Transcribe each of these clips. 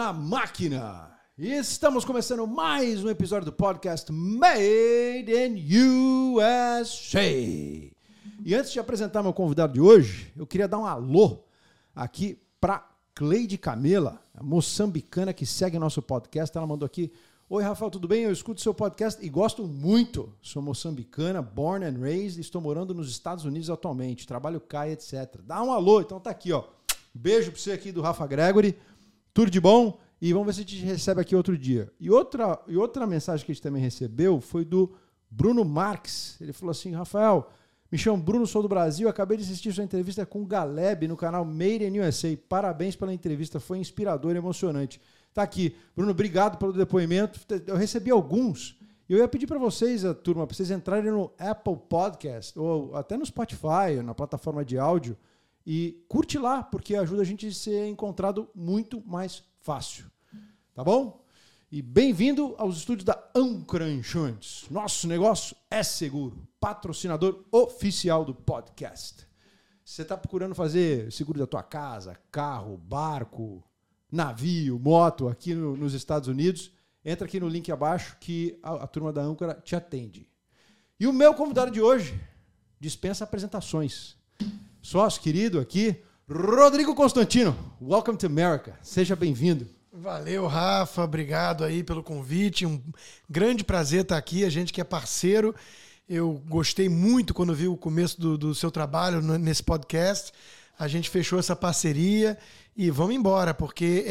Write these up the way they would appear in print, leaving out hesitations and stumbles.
na máquina! E estamos começando mais um episódio do podcast Made in USA. E antes de apresentar meu convidado de hoje, eu queria dar um alô aqui para Cleide Camela, a moçambicana que segue nosso podcast. Ela mandou aqui: oi, Rafael, tudo bem? Eu escuto seu podcast e gosto muito. Sou moçambicana, born and raised, estou morando nos Estados Unidos atualmente. Trabalho cá, etc. Dá um alô, então tá aqui, ó. Beijo pra você aqui do Rafa Gregory. Tudo de bom? E vamos ver se a gente recebe aqui outro dia. E outra mensagem que a gente também recebeu foi do Bruno Marques. Ele falou assim: Rafael, me chamo Bruno, sou do Brasil, acabei de assistir sua entrevista com o Galeb no canal Made in USA. Parabéns pela entrevista, foi inspirador e emocionante. Tá aqui. Bruno, obrigado pelo depoimento. Eu recebi alguns. Eu ia pedir para vocês, a turma, para vocês entrarem no Apple Podcast ou até no Spotify, na plataforma de áudio, e curte lá, porque ajuda a gente a ser encontrado muito mais fácil. Tá bom? E bem-vindo aos estúdios da Âncora Insurance. Nosso negócio é seguro. Patrocinador oficial do podcast. Você está procurando fazer seguro da tua casa, carro, barco, navio, moto aqui nos Estados Unidos, entra aqui no link abaixo que a turma da Âncora te atende. E o meu convidado de hoje dispensa apresentações. Sócio querido aqui, Rodrigo Constantino. Welcome to America. Seja bem-vindo. Valeu, Rafa. Obrigado aí pelo convite. Um grande prazer estar aqui. A gente que é parceiro. Eu gostei muito quando vi o começo do seu trabalho nesse podcast. A gente fechou essa parceria e vamos embora, porque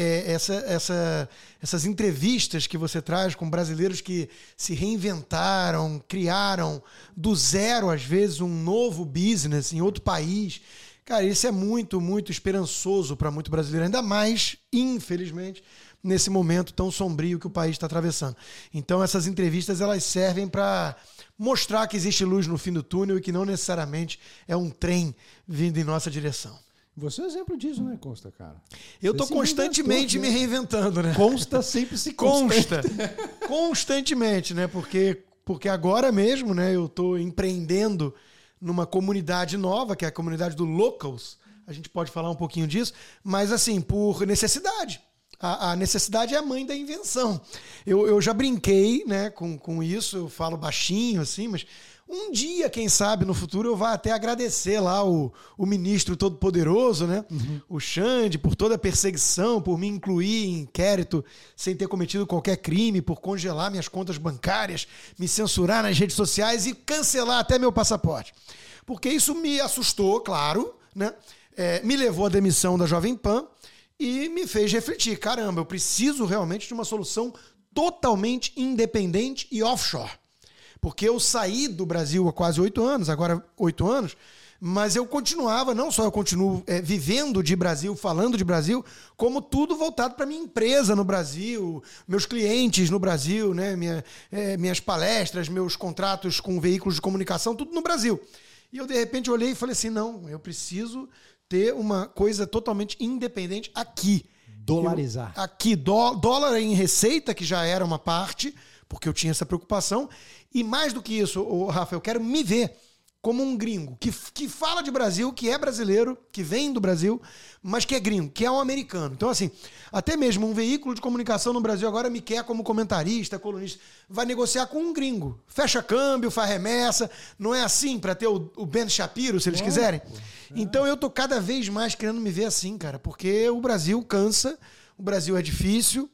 essas entrevistas que você traz com brasileiros que se reinventaram, criaram do zero, às vezes, um novo business em outro país. Cara, isso é muito, muito esperançoso para muito brasileiro, ainda mais, infelizmente, nesse momento tão sombrio que o país está atravessando. Então, essas entrevistas elas servem para mostrar que existe luz no fim do túnel e que não necessariamente é um trem vindo em nossa direção. Você é um exemplo disso, né, Consta, cara? Eu estou constantemente me reinventando, né? Consta sempre se consta. Constantemente, né? Porque agora mesmo, né, eu estou empreendendo numa comunidade nova, que é a comunidade do Locals. A gente pode falar um pouquinho disso, mas assim, por necessidade. A necessidade é a mãe da invenção. Eu já brinquei, né, com isso, eu falo baixinho assim, mas um dia, quem sabe, no futuro eu vá até agradecer lá o ministro todo-poderoso, né? Uhum. O Xande, por toda a perseguição, por me incluir em inquérito sem ter cometido qualquer crime, por congelar minhas contas bancárias, me censurar nas redes sociais e cancelar até meu passaporte. Porque isso me assustou, claro, né? Me levou à demissão da Jovem Pan e me fez refletir. Caramba, eu preciso realmente de uma solução totalmente independente e offshore. Porque eu saí do Brasil há quase 8 anos, agora 8 anos, mas eu continuava, não só eu continuo vivendo de Brasil, falando de Brasil, como tudo voltado para minha empresa no Brasil, meus clientes no Brasil, né? Minhas palestras, meus contratos com veículos de comunicação, tudo no Brasil. E eu, de repente, olhei e falei assim, não, eu preciso ter uma coisa totalmente independente aqui. Dolarizar. Aqui, dólar em receita, que já era uma parte, porque eu tinha essa preocupação. E mais do que isso, Rafa, eu quero me ver como um gringo que fala de Brasil, que é brasileiro, que vem do Brasil, mas que é gringo, que é um americano. Então, assim, até mesmo um veículo de comunicação no Brasil agora me quer como comentarista, colunista, vai negociar com um gringo. Fecha câmbio, faz remessa. Não é assim para ter o Ben Shapiro, se eles quiserem? Então, eu tô cada vez mais querendo me ver assim, cara, porque o Brasil cansa, o Brasil é difícil,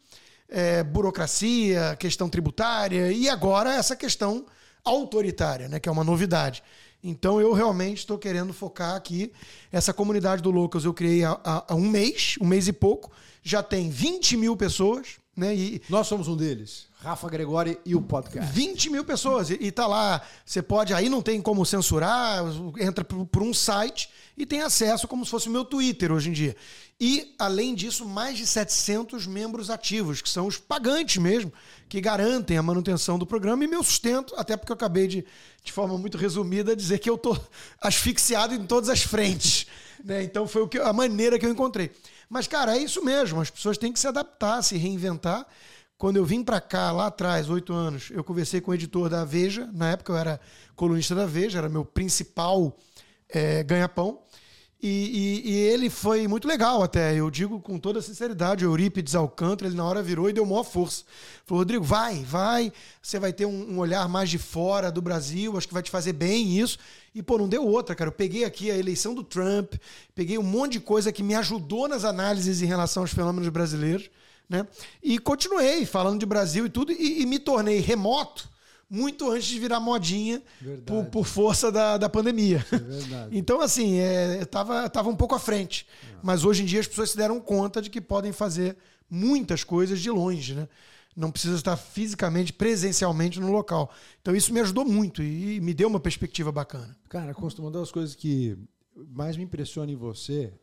burocracia, questão tributária e agora essa questão autoritária, né, que é uma novidade. Então eu realmente estou querendo focar aqui. Essa comunidade do Locals eu criei há um mês e pouco, já tem 20 mil pessoas, né? E nós somos um deles, Rafa Gregory e o podcast. 20 mil pessoas, e tá lá, você pode, aí não tem como censurar, entra por um site e tem acesso como se fosse o meu Twitter hoje em dia. E, além disso, mais de 700 membros ativos, que são os pagantes mesmo, que garantem a manutenção do programa e meu sustento, até porque eu acabei de forma muito resumida, dizer que eu tô asfixiado em todas as frentes, né? Então foi a maneira que eu encontrei. Mas, cara, é isso mesmo, as pessoas têm que se adaptar, se reinventar. Quando eu vim para cá, lá atrás, 8 anos, eu conversei com o editor da Veja, na época eu era colunista da Veja, era meu principal ganha-pão, E ele foi muito legal até, eu digo com toda sinceridade, o Eurípides Alcântara, ele na hora virou e deu maior força. Falou, Rodrigo, vai, você vai ter um olhar mais de fora do Brasil, acho que vai te fazer bem isso. E, pô, não deu outra, cara. Eu peguei aqui a eleição do Trump, peguei um monte de coisa que me ajudou nas análises em relação aos fenômenos brasileiros, né? E continuei falando de Brasil e tudo, e me tornei remoto muito antes de virar modinha por força da pandemia. É verdade. Então, assim, eu tava um pouco à frente. Mas hoje em dia as pessoas se deram conta de que podem fazer muitas coisas de longe, né? Não precisa estar fisicamente, presencialmente no local. Então isso me ajudou muito e me deu uma perspectiva bacana. Cara, uma das coisas que mais me impressiona em você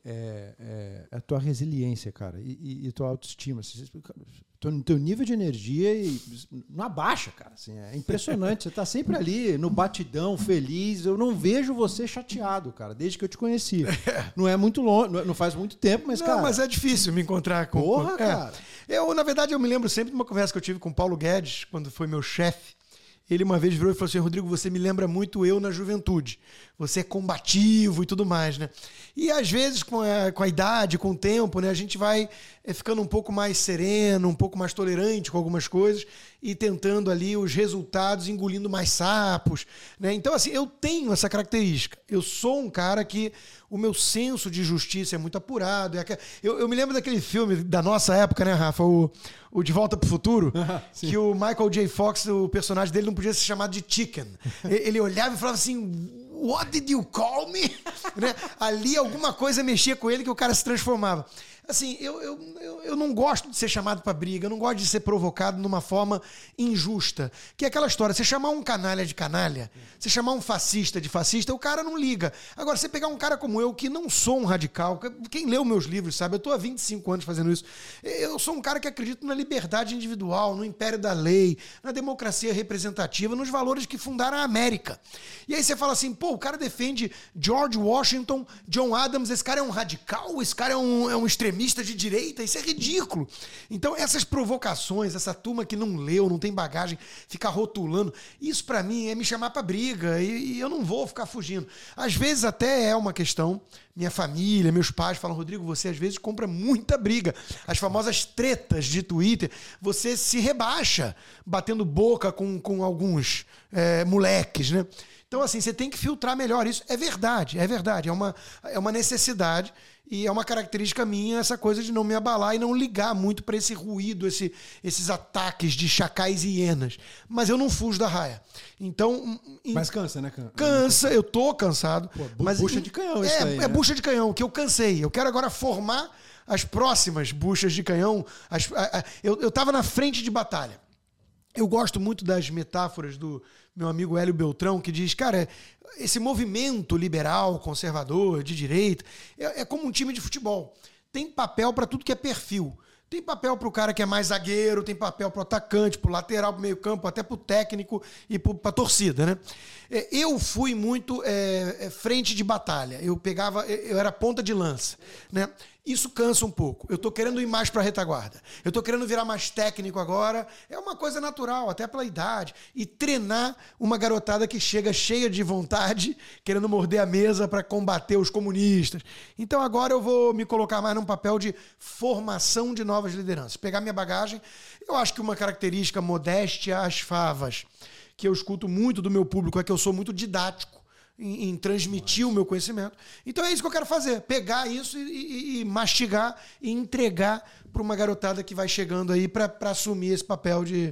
é a tua resiliência, cara, e tua autoestima. Teu nível de energia não abaixa, cara. Assim, é impressionante. Você tá sempre ali no batidão, feliz. Eu não vejo você chateado, cara, desde que eu te conheci. Não é muito longe, não faz muito tempo, mas, cara... Não, mas é difícil me encontrar com... Porra, cara. Na verdade, eu me lembro sempre de uma conversa que eu tive com o Paulo Guedes, quando foi meu chefe. Ele uma vez virou e falou assim, Rodrigo, você me lembra muito eu na juventude. Você é combativo e tudo mais, né? E às vezes, com a idade, com o tempo, né, a gente vai ficando um pouco mais sereno, um pouco mais tolerante com algumas coisas e tentando ali os resultados, engolindo mais sapos, né? Então, assim, eu tenho essa característica. Eu sou um cara que o meu senso de justiça é muito apurado. Eu me lembro daquele filme da nossa época, né, Rafa? O De Volta pro Futuro, que o Michael J. Fox, o personagem dele, não podia ser chamado de Chicken. Ele olhava e falava assim... What did you call me? Né? Ali alguma coisa mexia com ele que o cara se transformava. Assim, eu não gosto de ser chamado pra briga, eu não gosto de ser provocado numa forma injusta. Que é aquela história, você chamar um canalha de canalha, você chamar um fascista de fascista, o cara não liga. Agora, você pegar um cara como eu, que não sou um radical, quem leu meus livros sabe, eu tô há 25 anos fazendo isso, eu sou um cara que acredita na liberdade individual, no império da lei, na democracia representativa, nos valores que fundaram a América. E aí você fala assim, pô, o cara defende George Washington, John Adams, esse cara é um radical, esse cara é um extremista de direita, isso é ridículo. Então essas provocações, essa turma que não leu, não tem bagagem, ficar rotulando, isso pra mim é me chamar pra briga e eu não vou ficar fugindo. Às vezes até é uma questão, minha família, meus pais falam, Rodrigo, você às vezes compra muita briga. As famosas tretas de Twitter, você se rebaixa batendo boca com alguns moleques, né? Então, assim, você tem que filtrar melhor isso. É verdade. É uma necessidade e é uma característica minha essa coisa de não me abalar e não ligar muito para esse ruído, esses ataques de chacais e hienas. Mas eu não fujo da raia. Então... Mas cansa, né? Cansa, eu tô cansado. Pô, mas bucha de canhão isso aí, né? Bucha de canhão, que eu cansei. Eu quero agora formar as próximas buchas de canhão. Eu tava na frente de batalha. Eu gosto muito das metáforas do meu amigo Hélio Beltrão, que diz, cara, esse movimento liberal, conservador, de direita, é como um time de futebol. Tem papel para tudo que é perfil. Tem papel para o cara que é mais zagueiro, tem papel para o atacante, para o lateral, para o meio campo, até para o técnico e para a torcida, né? Eu fui muito frente de batalha. Eu era ponta de lança, né? Isso cansa um pouco. Eu tô querendo ir mais para a retaguarda. Eu tô querendo virar mais técnico agora. É uma coisa natural, até pela idade. E treinar uma garotada que chega cheia de vontade, querendo morder a mesa para combater os comunistas. Então agora eu vou me colocar mais num papel de formação de novas lideranças. Pegar minha bagagem. Eu acho que uma característica modéstia às favas, que eu escuto muito do meu público, é que eu sou muito didático em transmitir o meu conhecimento. Então é isso que eu quero fazer, pegar isso e mastigar e entregar para uma garotada que vai chegando aí para assumir esse papel de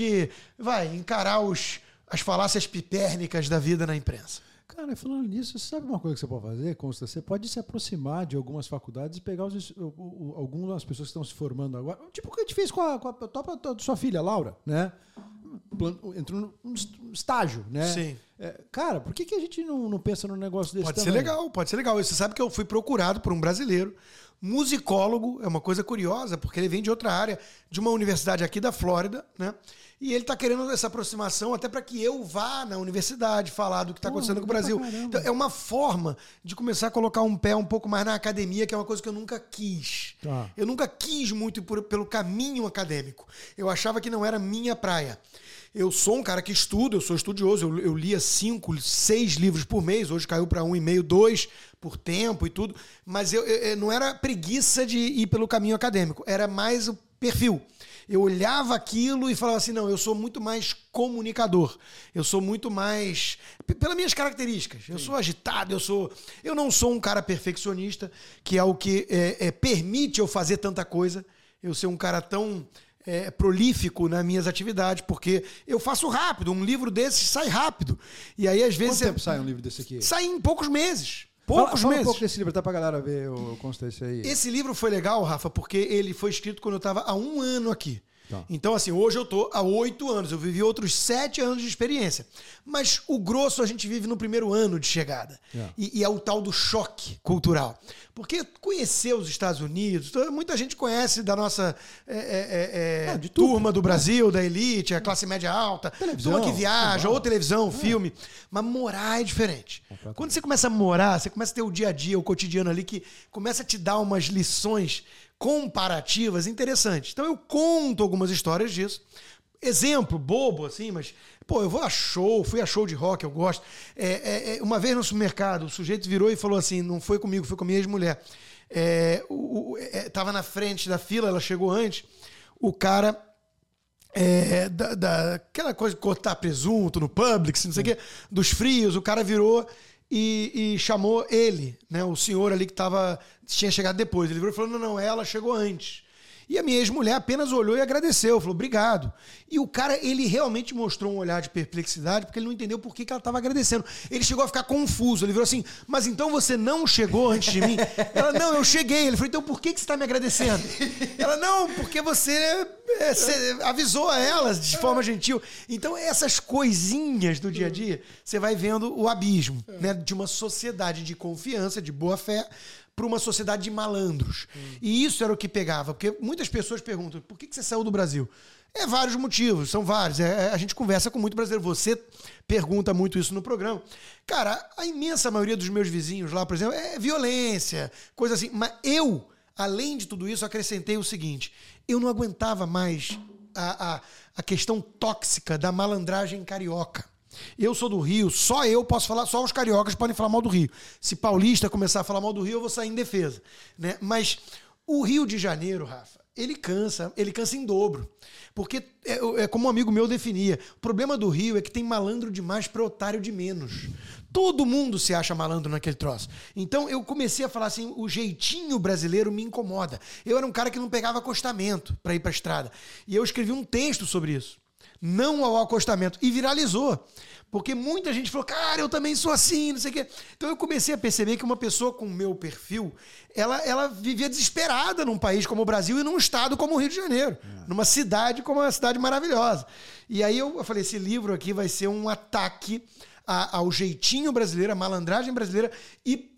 encarar as falácias pipérnicas da vida na imprensa. Cara, falando nisso, você sabe uma coisa que você pode fazer, Consta? Você pode se aproximar de algumas faculdades e pegar algumas pessoas que estão se formando agora, tipo o que a gente fez com a sua filha, Laura, né? Entrou num estágio, né? Sim. Cara, por que a gente não pensa num negócio desse Pode também? Pode ser legal. Você sabe que eu fui procurado por um brasileiro, musicólogo, é uma coisa curiosa, porque ele vem de outra área, de uma universidade aqui da Flórida, né? E ele está querendo essa aproximação até para que eu vá na universidade falar do que está acontecendo com o Brasil. Então, é uma forma de começar a colocar um pé um pouco mais na academia, que é uma coisa que eu nunca quis. Tá. Eu nunca quis muito pelo caminho acadêmico. Eu achava que não era minha praia. Eu sou um cara que estuda, eu sou estudioso, eu lia 5, 6 livros por mês, hoje caiu para 1,5, 2, por tempo e tudo, mas eu não era preguiça de ir pelo caminho acadêmico, era mais o perfil. Eu olhava aquilo e falava assim, não, eu sou muito mais comunicador, eu sou muito mais... pelas minhas características, eu sou agitado, eu não sou um cara perfeccionista, que é o que permite eu fazer tanta coisa, eu ser um cara tão prolífico nas minhas atividades, porque eu faço rápido, um livro desse sai rápido. E aí, às vezes... Quanto tempo sai um livro desse aqui? Sai em poucos meses. Fala um pouco desse livro, até pra galera ver o constância aí. Esse livro foi legal, Rafa, porque ele foi escrito quando eu estava há 1 ano aqui. Tá. Então, assim, hoje eu tô há 8 anos. Eu vivi outros 7 anos de experiência. Mas o grosso a gente vive no primeiro ano de chegada. E é o tal do choque cultural. Porque conhecer os Estados Unidos, muita gente conhece da nossa de turma do Brasil, da elite, a classe média alta, turma que viaja, ou televisão, filme. Mas morar é diferente. Quando você começa a morar, você começa a ter o dia a dia, o cotidiano ali, que começa a te dar umas lições comparativas interessantes. Então eu conto algumas histórias disso. Exemplo bobo, assim, mas... Pô, eu vou a show, fui a show de rock, eu gosto. Uma vez no supermercado, o sujeito virou e falou assim, não foi comigo, foi com a minha ex-mulher. Tava na frente da fila, ela chegou antes, o cara... aquela coisa de cortar presunto no Publix, não sei o quê, dos frios, o cara virou e chamou ele, né, o senhor ali que tinha chegado depois. Ele virou e falou, não, ela chegou antes. E a minha ex-mulher apenas olhou e agradeceu, falou, obrigado. E o cara, ele realmente mostrou um olhar de perplexidade, porque ele não entendeu por que ela estava agradecendo. Ele chegou a ficar confuso, ele virou assim, mas então você não chegou antes de mim? Ela, não, eu cheguei. Ele falou, então por que você está me agradecendo? Ela, não, porque você avisou a elas de forma gentil. Então essas coisinhas do dia a dia, você vai vendo o abismo, né, de uma sociedade de confiança, de boa fé, para uma sociedade de malandros. E isso era o que pegava, porque muitas pessoas perguntam, por que você saiu do Brasil? Vários motivos, são vários. A gente conversa com muito brasileiro. Você pergunta muito isso no programa. Cara, a imensa maioria dos meus vizinhos lá, por exemplo, é violência, coisa assim. Mas eu, além de tudo isso, acrescentei o seguinte, eu não aguentava mais a questão tóxica da malandragem carioca. Eu sou do Rio, só eu posso falar, só os cariocas podem falar mal do Rio. Se paulista começar a falar mal do Rio, eu vou sair em defesa, né? Mas o Rio de Janeiro, Rafa, ele cansa em dobro. Porque é como um amigo meu definia, o problema do Rio é que tem malandro demais para otário de menos. Todo mundo se acha malandro naquele troço. Então eu comecei a falar assim, o jeitinho brasileiro me incomoda. Eu era um cara que não pegava acostamento para ir para a estrada. E eu escrevi um texto sobre isso. Não ao acostamento. E viralizou. Porque muita gente falou, cara, eu também sou assim, não sei o quê. Então eu comecei a perceber que uma pessoa com o meu perfil, ela vivia desesperada num país como o Brasil e num estado como o Rio de Janeiro. Numa cidade como uma cidade maravilhosa. E aí eu falei, esse livro aqui vai ser um ataque ao jeitinho brasileiro, à malandragem brasileira e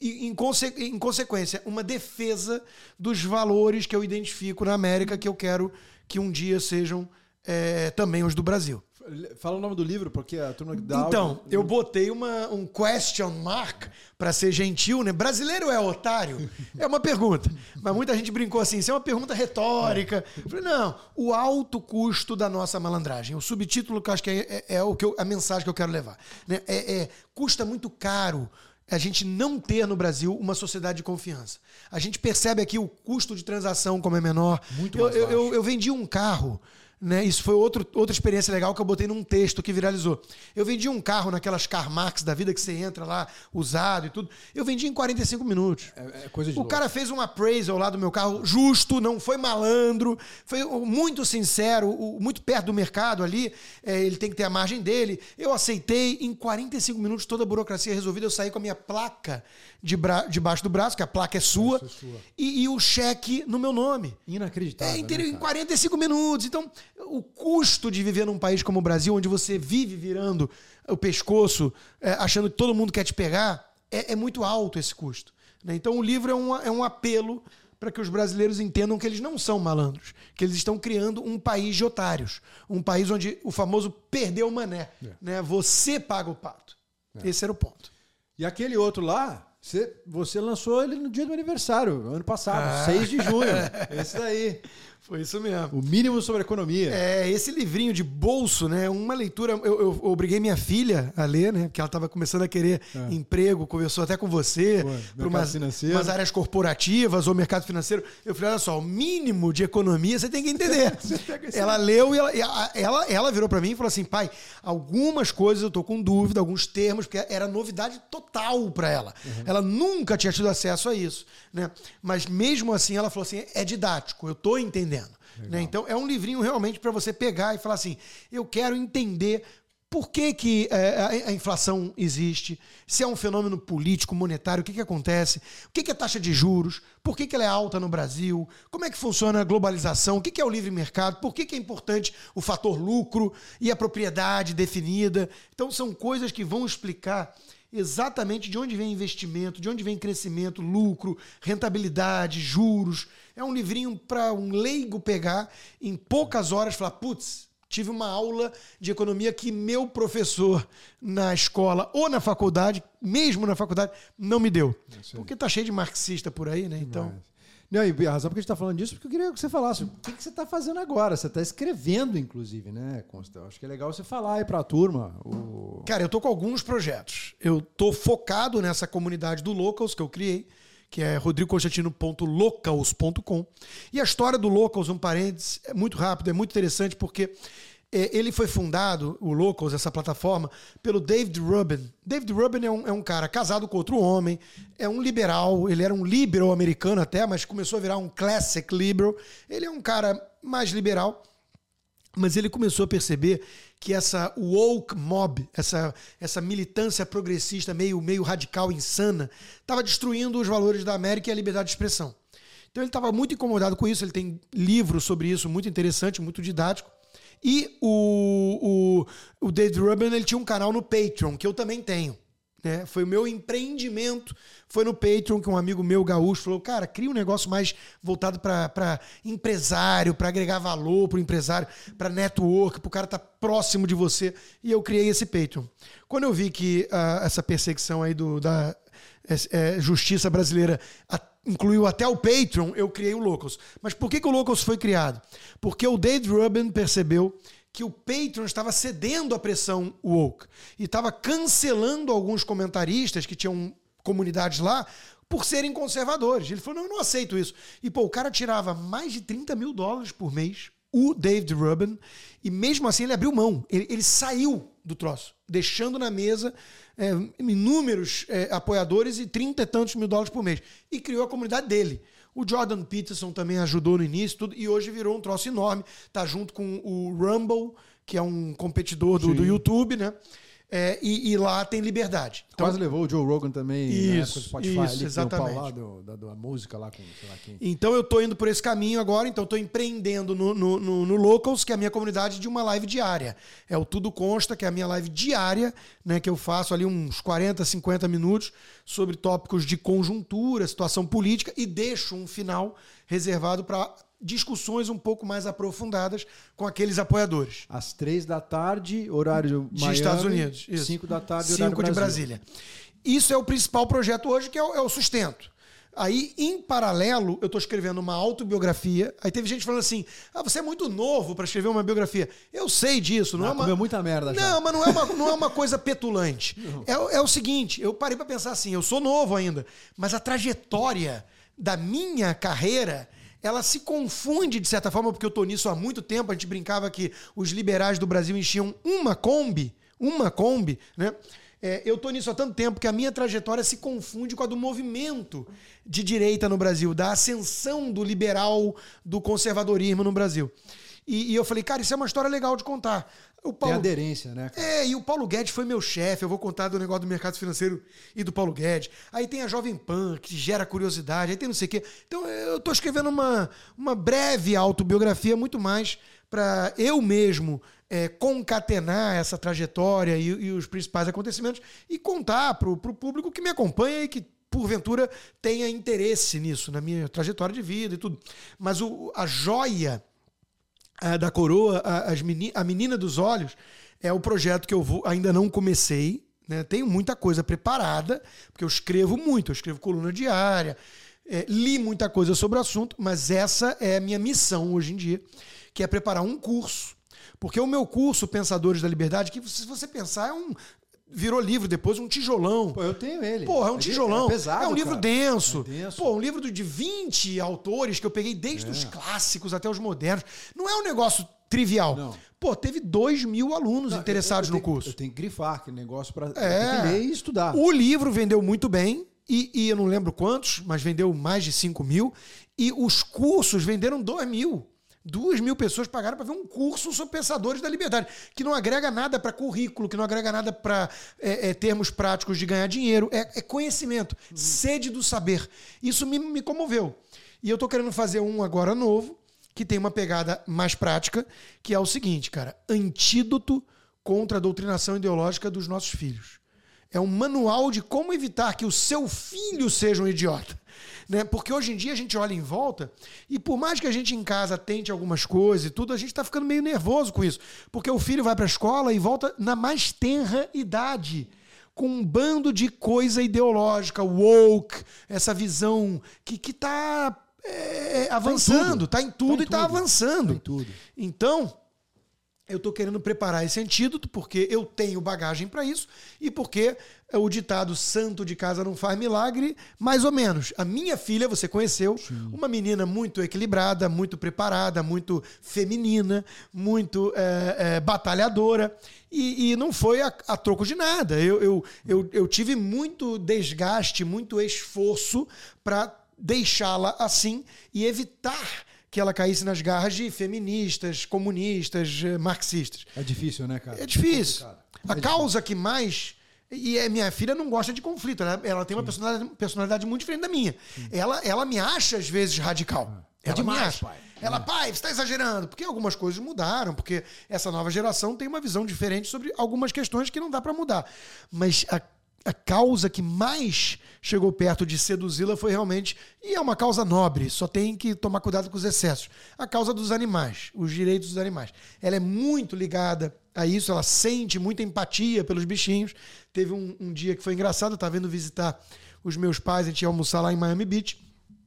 em consequência, uma defesa dos valores que eu identifico na América, que eu quero que um dia sejam também os do Brasil. Fala o nome do livro, porque a turma dá... Então, eu botei um question mark para ser gentil, né? Brasileiro é otário? É uma pergunta. Mas muita gente brincou assim, isso é uma pergunta retórica. Eu falei, não, o alto custo da nossa malandragem. O subtítulo que eu acho que a mensagem que eu quero levar. Né? Custa muito caro a gente não ter no Brasil uma sociedade de confiança. A gente percebe aqui o custo de transação como é menor. Muito mais baixo. Eu vendi um carro... Né? Isso foi outra experiência legal que eu botei num texto que viralizou. Eu vendi um carro naquelas CarMax da vida que você entra lá, usado e tudo. Eu vendi em 45 minutos. Coisa de louco. Cara fez um appraisal lá do meu carro, justo, não foi malandro, foi muito sincero, muito perto do mercado ali. Ele tem que ter a margem dele. Eu aceitei, em 45 minutos toda a burocracia resolvida. Eu saí com a minha placa debaixo do braço, que a placa é sua, e o cheque no meu nome. Inacreditável. Em 45 minutos. Então, o custo de viver num país como o Brasil, onde você vive virando o pescoço, achando que todo mundo quer te pegar, é muito alto esse custo. Né? Então, o livro é um apelo para que os brasileiros entendam que eles não são malandros, que eles estão criando um país de otários, um país onde o famoso perdeu o mané. Né? Você paga o pato. Esse era o ponto. E aquele outro lá, você lançou ele no dia do meu aniversário, ano passado, 6 de junho. Esse daí. Foi isso mesmo. O Mínimo sobre Economia. Esse livrinho de bolso, né? Uma leitura... Eu obriguei minha filha a ler, né? Porque ela estava começando a querer emprego, conversou até com você, para umas áreas corporativas ou mercado financeiro. Eu falei, olha só, o mínimo de economia você tem que entender. Ela leu e ela virou para mim e falou assim, pai, algumas coisas eu tô com dúvida, alguns termos, porque era novidade total para ela. Ela nunca tinha tido acesso a isso, né? Mas mesmo assim ela falou assim, é didático, eu tô entendendo. Né? Então é um livrinho realmente para você pegar e falar assim, eu quero entender por que a inflação existe, se é um fenômeno político, monetário, o que acontece, o que é taxa de juros, por que ela é alta no Brasil, como é que funciona a globalização, o que é o livre mercado, por que é importante o fator lucro e a propriedade definida. Então são coisas que vão explicar exatamente de onde vem investimento, de onde vem crescimento, lucro, rentabilidade, juros. É um livrinho para um leigo pegar em poucas horas e falar, putz, tive uma aula de economia que meu professor na escola ou na faculdade, mesmo na faculdade, não me deu. Porque tá cheio de marxista por aí, né? Então... Não, e a razão porque a gente está falando disso, porque eu queria que você falasse o que você está fazendo agora. Você está escrevendo, inclusive, né, Consta? Acho que é legal você falar aí para a turma. Cara, eu tô com alguns projetos. Eu tô focado nessa comunidade do Locals que eu criei, que é rodrigoconstantino.locals.com. E a história do Locals, um parênteses, é muito rápido, é muito interessante, porque ele foi fundado, o Locals, essa plataforma, pelo David Rubin. David Rubin é um cara casado com outro homem, é um liberal, ele era um liberal americano até, mas começou a virar um classic liberal. Ele é um cara mais liberal, mas ele começou a perceber que essa woke mob, essa militância progressista meio radical, insana, estava destruindo os valores da América e a liberdade de expressão. Então ele estava muito incomodado com isso, ele tem livros sobre isso, muito interessante, muito didático. E o David Rubin, ele tinha um canal no Patreon, que eu também tenho. Né? Foi o meu empreendimento, foi no Patreon que um amigo meu, gaúcho, falou, cara, cria um negócio mais voltado para empresário, para agregar valor para o empresário, para network, para o cara estar próximo de você. E eu criei esse Patreon. Quando eu vi que essa perseguição aí da justiça brasileira incluiu até o Patreon, eu criei o Locals. Mas por que o Locals foi criado? Porque o David Rubin percebeu que o Patreon estava cedendo à pressão woke e estava cancelando alguns comentaristas que tinham comunidades lá por serem conservadores. Ele falou, não, eu não aceito isso. E, o cara tirava mais de $30 mil por mês, o David Rubin, e mesmo assim ele abriu mão. Ele saiu do troço, deixando na mesa inúmeros apoiadores e 30 e tantos mil dólares por mês. E criou a comunidade dele. O Jordan Peterson também ajudou no início, tudo, e hoje virou um troço enorme. Tá junto com o Rumble, que é um competidor do YouTube, né? E lá tem liberdade. Então, quase levou o Joe Rogan também isso, na época do Spotify. Isso, exatamente. Lá da música lá com sei lá quem. Então eu tô indo por esse caminho agora, então tô empreendendo no Locals, que é a minha comunidade de uma live diária. É o Tudo Consta, que é a minha live diária, né, que eu faço ali uns 40, 50 minutos sobre tópicos de conjuntura, situação política, e deixo um final reservado para discussões um pouco mais aprofundadas com aqueles apoiadores. Às 3 da tarde, horário de Miami, Estados Unidos. Isso. 5 da tarde, horário 5 de Brasília. Isso é o principal projeto hoje, que é o sustento. Aí, em paralelo, eu estou escrevendo uma autobiografia. Aí teve gente falando assim, você é muito novo para escrever uma biografia. Eu sei disso. Não é uma... comeu muita merda já. Não, mas não é uma coisa petulante. É o seguinte, eu parei para pensar assim, eu sou novo ainda, mas a trajetória da minha carreira, ela se confunde de certa forma, porque eu tô nisso há muito tempo. A gente brincava que os liberais do Brasil enchiam uma Kombi, né? Eu tô nisso há tanto tempo que a minha trajetória se confunde com a do movimento de direita no Brasil, da ascensão do liberal, do conservadorismo no Brasil. E eu falei, cara, isso é uma história legal de contar. Tem aderência, né? E o Paulo Guedes foi meu chefe. Eu vou contar do negócio do mercado financeiro e do Paulo Guedes. Aí tem a Jovem Pan, que gera curiosidade. Aí tem não sei o quê. Então eu estou escrevendo uma breve autobiografia, muito mais para eu mesmo concatenar essa trajetória e os principais acontecimentos e contar para o público que me acompanha e que, porventura, tenha interesse nisso, na minha trajetória de vida e tudo. Mas a joia da coroa, a menina dos olhos, é o projeto que ainda não comecei, né? Tenho muita coisa preparada, porque eu escrevo muito, eu escrevo coluna diária, li muita coisa sobre o assunto, mas essa é a minha missão hoje em dia, que é preparar um curso. Porque o meu curso, Pensadores da Liberdade, que se você pensar, virou livro depois, um tijolão. Pô, eu tenho ele. Porra, é um tijolão. É pesado, é um livro cara. denso. É denso. Pô, um livro de 20 autores que eu peguei desde os clássicos até os modernos. Não é um negócio trivial. Não. Pô, teve 2.000 alunos interessados no curso. Eu tenho que grifar aquele negócio para ler e estudar. O livro vendeu muito bem, e eu não lembro quantos, mas vendeu mais de 5.000. E os cursos venderam 2.000. 2.000 pessoas pagaram para ver um curso sobre Pensadores da Liberdade, que não agrega nada para currículo, que não agrega nada para termos práticos de ganhar dinheiro. É conhecimento, sede do saber. Isso me comoveu. E eu estou querendo fazer um agora novo, que tem uma pegada mais prática, que é o seguinte, cara: antídoto contra a doutrinação ideológica dos nossos filhos. É um manual de como evitar que o seu filho seja um idiota. Né? Porque hoje em dia a gente olha em volta e por mais que a gente em casa tente algumas coisas e tudo, a gente está ficando meio nervoso com isso. Porque o filho vai para a escola e volta na mais tenra idade, com um bando de coisa ideológica, woke, essa visão que está avançando, está em tudo e está avançando. Tá em tudo. Então, eu estou querendo preparar esse antídoto porque eu tenho bagagem para isso e porque o ditado santo de casa não faz milagre, mais ou menos. A minha filha, você conheceu, uma menina muito equilibrada, muito preparada, muito feminina, muito batalhadora e não foi a troco de nada. Eu tive muito desgaste, muito esforço para deixá-la assim e evitar que ela caísse nas garras de feministas, comunistas, marxistas. É difícil, né, cara? É difícil. A causa que mais... E minha filha não gosta de conflito. Ela tem uma personalidade muito diferente da minha. Ela me acha, às vezes, radical. É demais, pai. Pai, você está exagerando. Porque algumas coisas mudaram, porque essa nova geração tem uma visão diferente sobre algumas questões que não dá para mudar. Mas a causa que mais chegou perto de seduzi-la foi realmente, e é uma causa nobre, só tem que tomar cuidado com os excessos, a causa dos animais, os direitos dos animais. Ela é muito ligada a isso, ela sente muita empatia pelos bichinhos. Teve um dia que foi engraçado, eu estava indo visitar os meus pais, a gente ia almoçar lá em Miami Beach,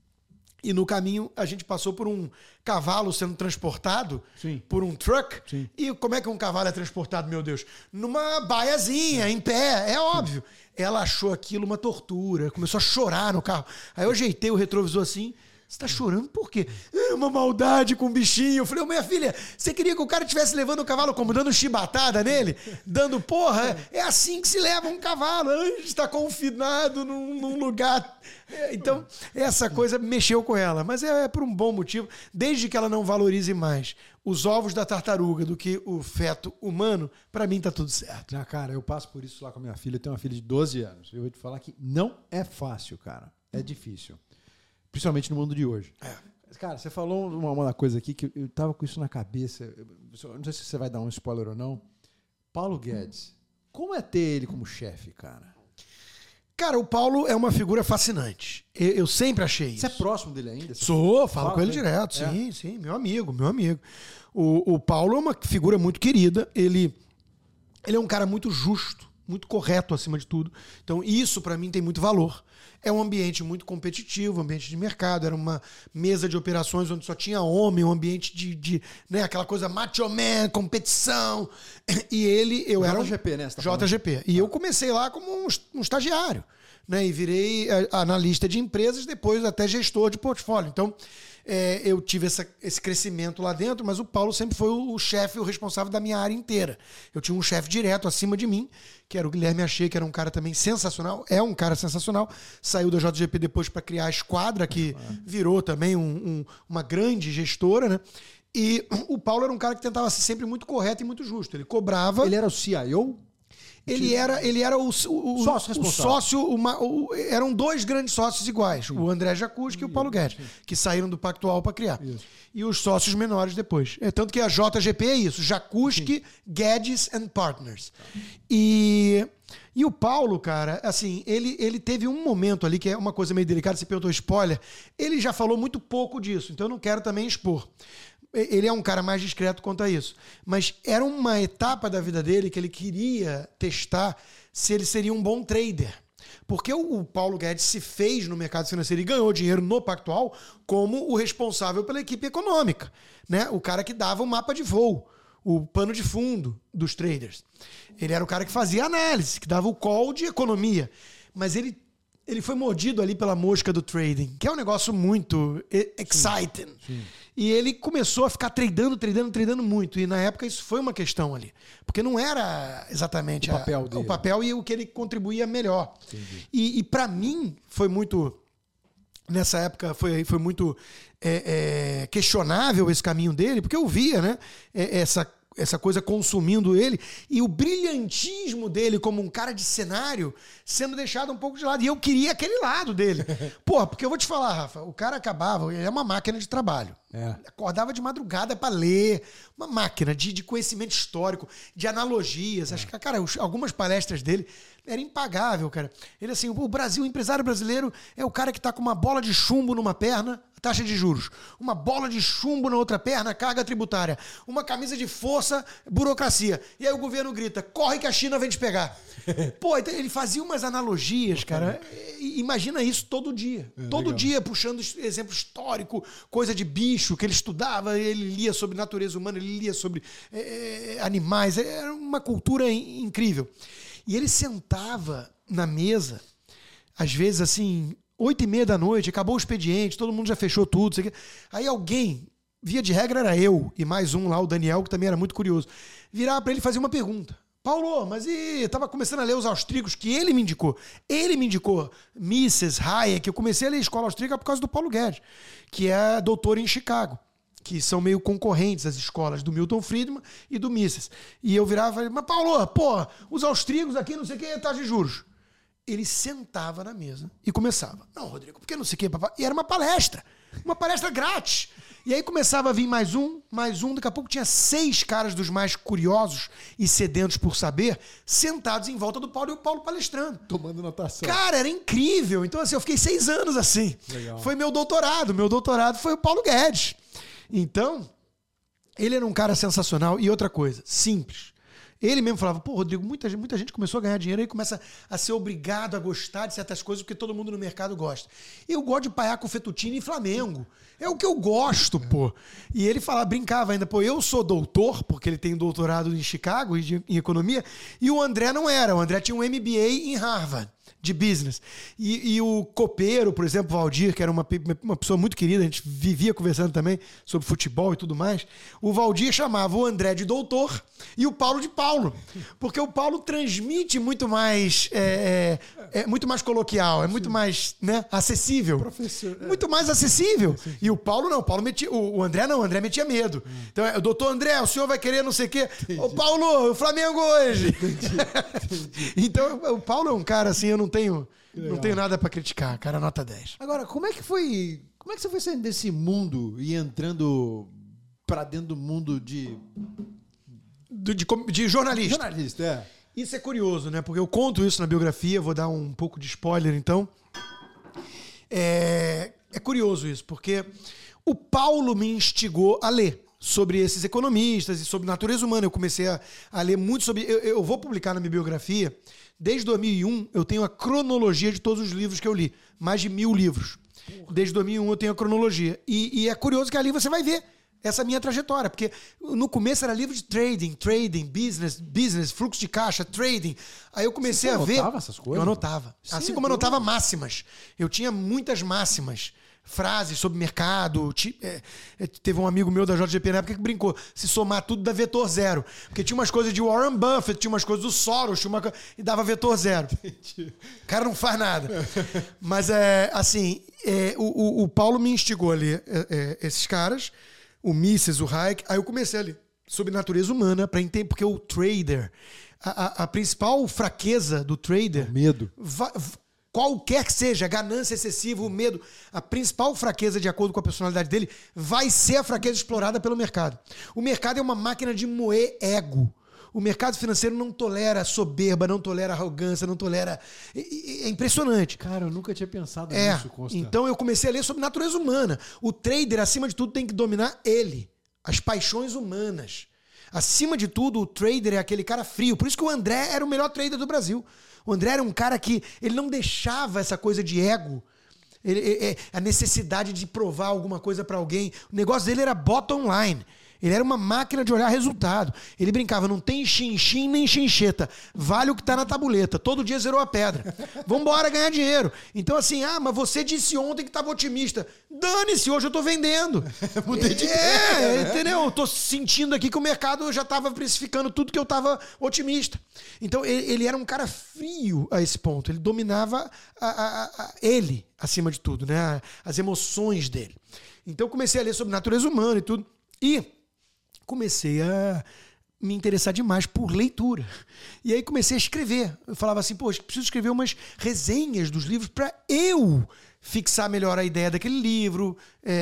e no caminho a gente passou por um cavalo sendo transportado por um truck. Sim. E como é que um cavalo é transportado, meu Deus? Numa baiazinha, em pé, é óbvio. Ela achou aquilo uma tortura, começou a chorar no carro. Aí eu ajeitei o retrovisor assim. Você tá chorando por quê? É uma maldade com o bichinho. Eu falei, minha filha, você queria que o cara estivesse levando o cavalo como? Dando chibatada nele? Dando porra? É assim que se leva um cavalo. A gente está confinado num lugar. Então, essa coisa mexeu com ela. Mas é por um bom motivo. Desde que ela não valorize mais os ovos da tartaruga do que o feto humano, pra mim tá tudo certo. Ah, cara, eu passo por isso lá com a minha filha. Eu tenho uma filha de 12 anos. Eu vou te falar que não é fácil, cara. É difícil. Principalmente no mundo de hoje. Cara, você falou uma coisa aqui que eu tava com isso na cabeça. Eu não sei se você vai dar um spoiler ou não. Paulo Guedes. Como é ter ele como chefe, cara? Cara, o Paulo é uma figura fascinante. Eu sempre achei isso. Você é próximo dele ainda? Falo com ele direto. Sim, meu amigo. O Paulo é uma figura muito querida. Ele é um cara muito justo, muito correto acima de tudo. Então isso pra mim tem muito valor. É um ambiente muito competitivo, um ambiente de mercado. Era uma mesa de operações onde só tinha homem, um ambiente de né, aquela coisa macho man, competição. E eu era JGP, né? JGP. E eu comecei lá como um estagiário, né? E virei analista de empresas, depois até gestor de portfólio. Então, eu tive esse crescimento lá dentro, mas o Paulo sempre foi o chefe, o responsável da minha área inteira. Eu tinha um chefe direto acima de mim, que era o Guilherme Achei, que era um cara também sensacional, é um cara sensacional, saiu da JGP depois para criar a Esquadra, que virou também uma grande gestora, né? E o Paulo era um cara que tentava ser sempre muito correto e muito justo. Ele cobrava... Ele era o CIO? Ele era o sócio responsável. Eram dois grandes sócios iguais, o André Jacuzzi e o Paulo Guedes, que saíram do Pactual para criar. Isso. E os sócios menores depois. Tanto que a JGP é isso, Jacuzzi, Guedes and Partners. E o Paulo, cara, assim, ele teve um momento ali que é uma coisa meio delicada, você perguntou spoiler, ele já falou muito pouco disso, então eu não quero também expor. Ele é um cara mais discreto quanto a isso. Mas era uma etapa da vida dele que ele queria testar se ele seria um bom trader. Porque o Paulo Guedes se fez no mercado financeiro e ganhou dinheiro no Pactual como o responsável pela equipe econômica, né? O cara que dava o mapa de voo, o pano de fundo dos traders. Ele era o cara que fazia análise, que dava o call de economia. Mas ele foi mordido ali pela mosca do trading, que é um negócio muito exciting. Sim. E ele começou a ficar tradando muito. E na época isso foi uma questão ali. Porque não era exatamente o papel e o que ele contribuía melhor. E para mim foi muito... Nessa época foi muito questionável esse caminho dele, porque eu via, né, essa coisa consumindo ele e o brilhantismo dele como um cara de cenário sendo deixado um pouco de lado. E eu queria aquele lado dele. Porra, porque eu vou te falar, Rafa, o cara acabava, ele é uma máquina de trabalho. Acordava de madrugada para ler, uma máquina de conhecimento histórico, de analogias. Acho que, cara, algumas palestras dele era impagável, cara. Ele assim, o empresário brasileiro é o cara que tá com uma bola de chumbo numa perna, taxa de juros. Uma bola de chumbo na outra perna, carga tributária. Uma camisa de força, burocracia. E aí o governo grita, corre que a China vem te pegar. Pô, então ele fazia umas analogias, cara. Imagina isso todo dia. Todo dia puxando exemplo histórico, coisa de bicho que ele estudava, ele lia sobre natureza humana, ele lia sobre animais. Era uma cultura incrível. E ele sentava na mesa, às vezes assim, 8h30 da noite, acabou o expediente, todo mundo já fechou tudo. Aí alguém, via de regra era eu e mais um lá, o Daniel, que também era muito curioso, virava para ele fazer uma pergunta. Paulo, mas estava começando a ler os austríacos que ele me indicou. Ele me indicou Mises, Hayek. Eu comecei a ler escola austríaca por causa do Paulo Guedes, que é doutor em Chicago, que são meio concorrentes as escolas do Milton Friedman e do Mises. E eu virava e falei, mas Paulo, pô, os austríacos aqui não sei o que, taxa de juros. Ele sentava na mesa e começava. Não, Rodrigo, por que não sei o que, papai? E era uma palestra grátis. E aí começava a vir mais um, daqui a pouco tinha 6 caras dos mais curiosos e sedentos por saber, sentados em volta do Paulo e o Paulo palestrando. Tomando notação. Cara, era incrível. Então assim, eu fiquei 6 anos assim. Legal. Foi meu doutorado foi o Paulo Guedes. Então, ele era um cara sensacional. E outra coisa, simples. Ele mesmo falava, pô, Rodrigo, muita gente começou a ganhar dinheiro e começa a ser obrigado a gostar de certas coisas porque todo mundo no mercado gosta. Eu gosto de paiar com fettuccine e Flamengo. É o que eu gosto, pô. E ele brincava ainda, pô, eu sou doutor, porque ele tem doutorado em Chicago em economia, e o André não era. O André tinha um MBA em Harvard, de business. E o copeiro, por exemplo, o Valdir, que era uma pessoa muito querida, a gente vivia conversando também sobre futebol e tudo mais, o Valdir chamava o André de doutor e o Paulo de Paulo, porque o Paulo transmite muito mais, muito mais coloquial, é muito mais, né, acessível. Professor, muito mais acessível. E o Paulo não, o André não, o André metia medo. Então, doutor André, o senhor vai querer não sei o quê. Ô Paulo, o Flamengo hoje. Entendi. Então, o Paulo é um cara assim, eu não tenho nada pra criticar, cara, nota 10. Agora, como é que você foi saindo desse mundo e entrando pra dentro do mundo de jornalista? Jornalista, Isso é curioso, né? Porque eu conto isso na biografia, vou dar um pouco de spoiler, então. É curioso isso, porque o Paulo me instigou a ler sobre esses economistas e sobre natureza humana. Eu comecei a ler muito sobre... Eu vou publicar na minha biografia. Desde 2001, eu tenho a cronologia de todos os livros que eu li. Mais de 1000 livros. Desde 2001 eu tenho a cronologia. E é curioso que ali você vai ver essa minha trajetória. Porque no começo era livro de trading, business, fluxo de caixa, trading. Aí eu comecei a ver... Você anotava essas coisas? Eu anotava. Assim como eu anotava máximas. Eu tinha muitas máximas. Frases sobre mercado. Teve um amigo meu da JGP na época que brincou. Se somar tudo dá vetor zero. Porque tinha umas coisas de Warren Buffett, tinha umas coisas do Soros, e dava vetor zero. Entendi. O cara não faz nada. Mas, o Paulo me instigou a ler esses caras, o Mises, o Hayek. Aí eu comecei a ler sobre natureza humana para entender, porque o trader, a principal fraqueza do trader... O medo. Qualquer que seja, a ganância excessiva, o medo, a principal fraqueza, de acordo com a personalidade dele, vai ser a fraqueza explorada pelo mercado. O mercado é uma máquina de moer ego. O mercado financeiro não tolera soberba, não tolera arrogância, não tolera... É impressionante. Cara, eu nunca tinha pensado nisso, Costa. Então eu comecei a ler sobre natureza humana. O trader, acima de tudo, tem que dominar ele. As paixões humanas. Acima de tudo, o trader é aquele cara frio. Por isso que o André era o melhor trader do Brasil. O André era um cara que ele não deixava essa coisa de ego, a necessidade de provar alguma coisa para alguém. O negócio dele era bottom line. Ele era uma máquina de olhar resultado. Ele brincava, não tem xin-xin nem chincheta. Vale o que tá na tabuleta. Todo dia zerou a pedra. Vambora ganhar dinheiro. Então assim, mas você disse ontem que tava otimista. Dane-se, hoje eu tô vendendo. Mudei de ideia. Entendeu? Eu tô sentindo aqui que o mercado já tava precificando tudo que eu tava otimista. Então ele era um cara frio a esse ponto. Ele dominava ele, acima de tudo, né? As emoções dele. Então eu comecei a ler sobre natureza humana e tudo. E comecei a me interessar demais por leitura. E aí comecei a escrever. Eu falava assim, pô, preciso escrever umas resenhas dos livros para eu fixar melhor a ideia daquele livro.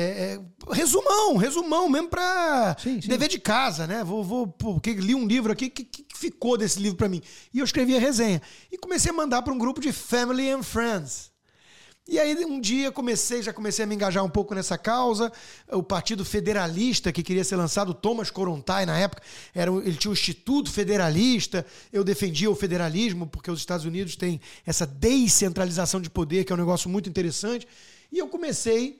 Resumão mesmo para dever de casa, né? Porque li um livro aqui que ficou desse livro para mim. E eu escrevi a resenha. E comecei a mandar para um grupo de Family and Friends. E aí um dia já comecei a me engajar um pouco nessa causa. O Partido Federalista, que queria ser lançado, Thomas Korontai na época, ele tinha o Instituto Federalista. Eu defendia o federalismo, porque os Estados Unidos têm essa descentralização de poder, que é um negócio muito interessante. E eu comecei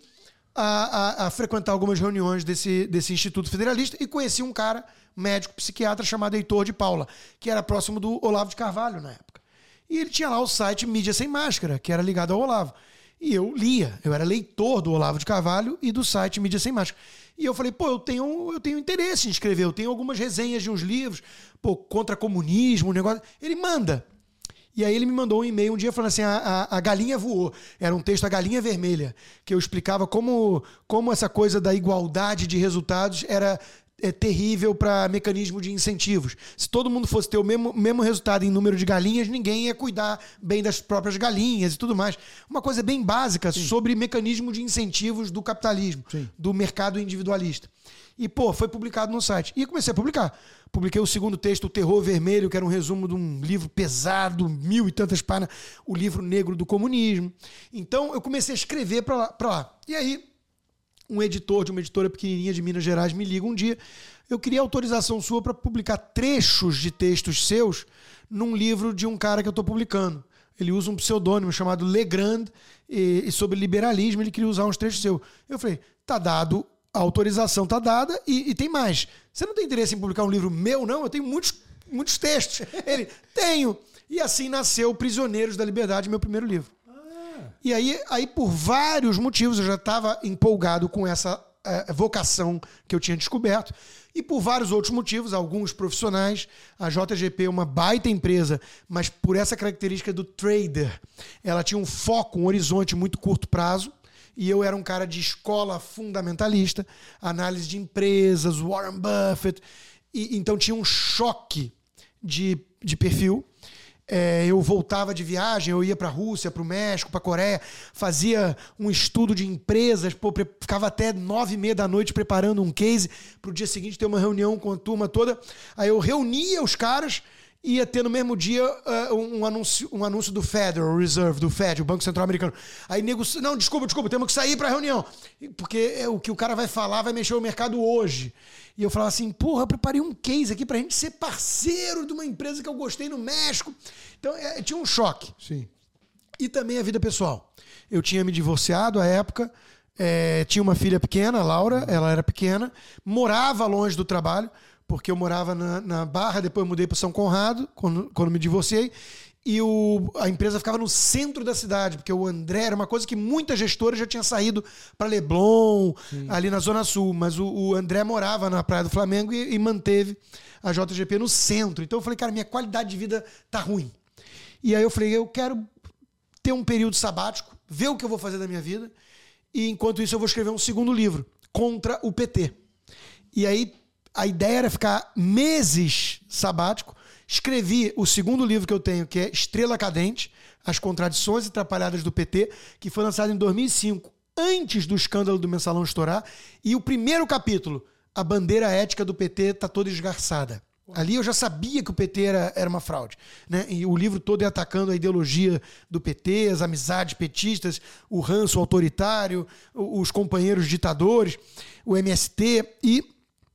a frequentar algumas reuniões desse Instituto Federalista e conheci um cara, médico psiquiatra, chamado Heitor de Paula, que era próximo do Olavo de Carvalho na época. E ele tinha lá o site Mídia Sem Máscara, que era ligado ao Olavo. E eu lia, eu era leitor do Olavo de Carvalho e do site Mídia Sem Máscara. E eu falei, pô, eu tenho interesse em escrever, eu tenho algumas resenhas de uns livros, pô, contra comunismo, um negócio. Ele manda. E aí ele me mandou um e-mail um dia falando assim, a galinha voou. Era um texto, A Galinha Vermelha, que eu explicava como essa coisa da igualdade de resultados era terrível para mecanismo de incentivos. Se todo mundo fosse ter o mesmo resultado em número de galinhas, ninguém ia cuidar bem das próprias galinhas e tudo mais. Uma coisa bem básica sobre mecanismo de incentivos do capitalismo, do mercado individualista. E, pô, foi publicado no site. E comecei a publicar. Publiquei o segundo texto, O Terror Vermelho, que era um resumo de um livro pesado, 1000 e tantas páginas, O Livro Negro do Comunismo. Então, eu comecei a escrever para lá. E aí, um editor de uma editora pequenininha de Minas Gerais me liga um dia, eu queria autorização sua para publicar trechos de textos seus num livro de um cara que eu estou publicando. Ele usa um pseudônimo chamado Legrand, e sobre liberalismo ele queria usar uns trechos seus. Eu falei, tá dado, a autorização tá dada e tem mais. Você não tem interesse em publicar um livro meu, não? Eu tenho muitos textos. Ele, tenho. E assim nasceu Prisioneiros da Liberdade, meu primeiro livro. E aí, por vários motivos, eu já estava empolgado com essa vocação que eu tinha descoberto. E por vários outros motivos, alguns profissionais, a JGP é uma baita empresa, mas por essa característica do trader, ela tinha um foco, um horizonte muito curto prazo. E eu era um cara de escola fundamentalista, análise de empresas, Warren Buffett. E, então tinha um choque de perfil. Eu voltava de viagem, eu ia para a Rússia, para o México, para a Coreia, fazia um estudo de empresas, ficava até 9h30 da noite preparando um case para o dia seguinte ter uma reunião com a turma toda. Aí eu reunia os caras, ia ter no mesmo dia um anúncio do Federal Reserve, do Fed, o Banco Central Americano. Aí nego, não, desculpa, temos que sair para a reunião, porque o que o cara vai falar vai mexer o mercado hoje. E eu falava assim, porra, eu preparei um case aqui pra gente ser parceiro de uma empresa que eu gostei no México. Então, tinha um choque. Sim. E também a vida pessoal. Eu tinha me divorciado à época, tinha uma filha pequena, Laura, ela era pequena, morava longe do trabalho, porque eu morava na Barra, depois eu mudei para São Conrado, quando me divorciei. E a empresa ficava no centro da cidade, porque o André era uma coisa que muita gestora já tinha saído para Leblon, ali na Zona Sul. Mas o André morava na Praia do Flamengo e manteve a JGP no centro. Então eu falei, cara, minha qualidade de vida tá ruim. E aí eu falei, eu quero ter um período sabático, ver o que eu vou fazer da minha vida. E enquanto isso eu vou escrever um segundo livro, contra o PT. E aí a ideia era ficar meses sabático. Escrevi o segundo livro que eu tenho, que é Estrela Cadente, As Contradições e Atrapalhadas do PT, que foi lançado em 2005, antes do escândalo do Mensalão estourar. E o primeiro capítulo, A Bandeira Ética do PT está toda esgarçada. Ali eu já sabia que o PT era uma fraude, né? E o livro todo é atacando a ideologia do PT, as amizades petistas, o ranço autoritário, os companheiros ditadores, o MST. E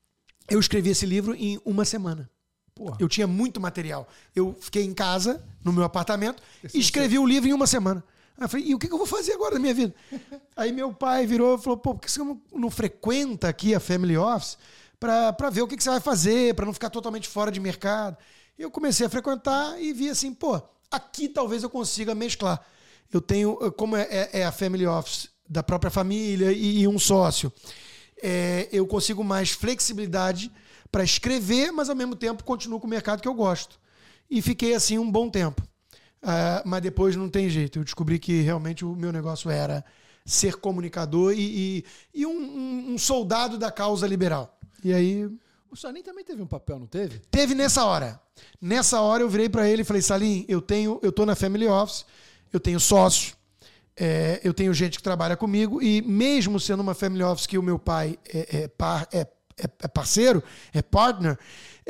Eu escrevi esse livro em uma semana. Porra. Eu tinha muito material. Eu fiquei em casa, no meu apartamento, e escrevi o livro em uma semana. Aí eu falei, e o que eu vou fazer agora na minha vida? Aí meu pai virou e falou, pô, por que você não frequenta aqui a Family Office para ver o que você vai fazer, para não ficar totalmente fora de mercado? E eu comecei a frequentar e vi assim, pô, aqui talvez eu consiga mesclar. Eu tenho, como é a Family Office da própria família e um sócio, eu consigo mais flexibilidade para escrever, mas ao mesmo tempo continuo com o mercado que eu gosto. E fiquei assim um bom tempo. Mas depois não tem jeito. Eu descobri que realmente o meu negócio era ser comunicador e um soldado da causa liberal. E aí... O Salim também teve um papel, não teve? Teve nessa hora. Nessa hora eu virei para ele e falei, Salim, eu tô na Family Office, eu tenho sócio, eu tenho gente que trabalha comigo e mesmo sendo uma Family Office que o meu pai é parceiro, é partner,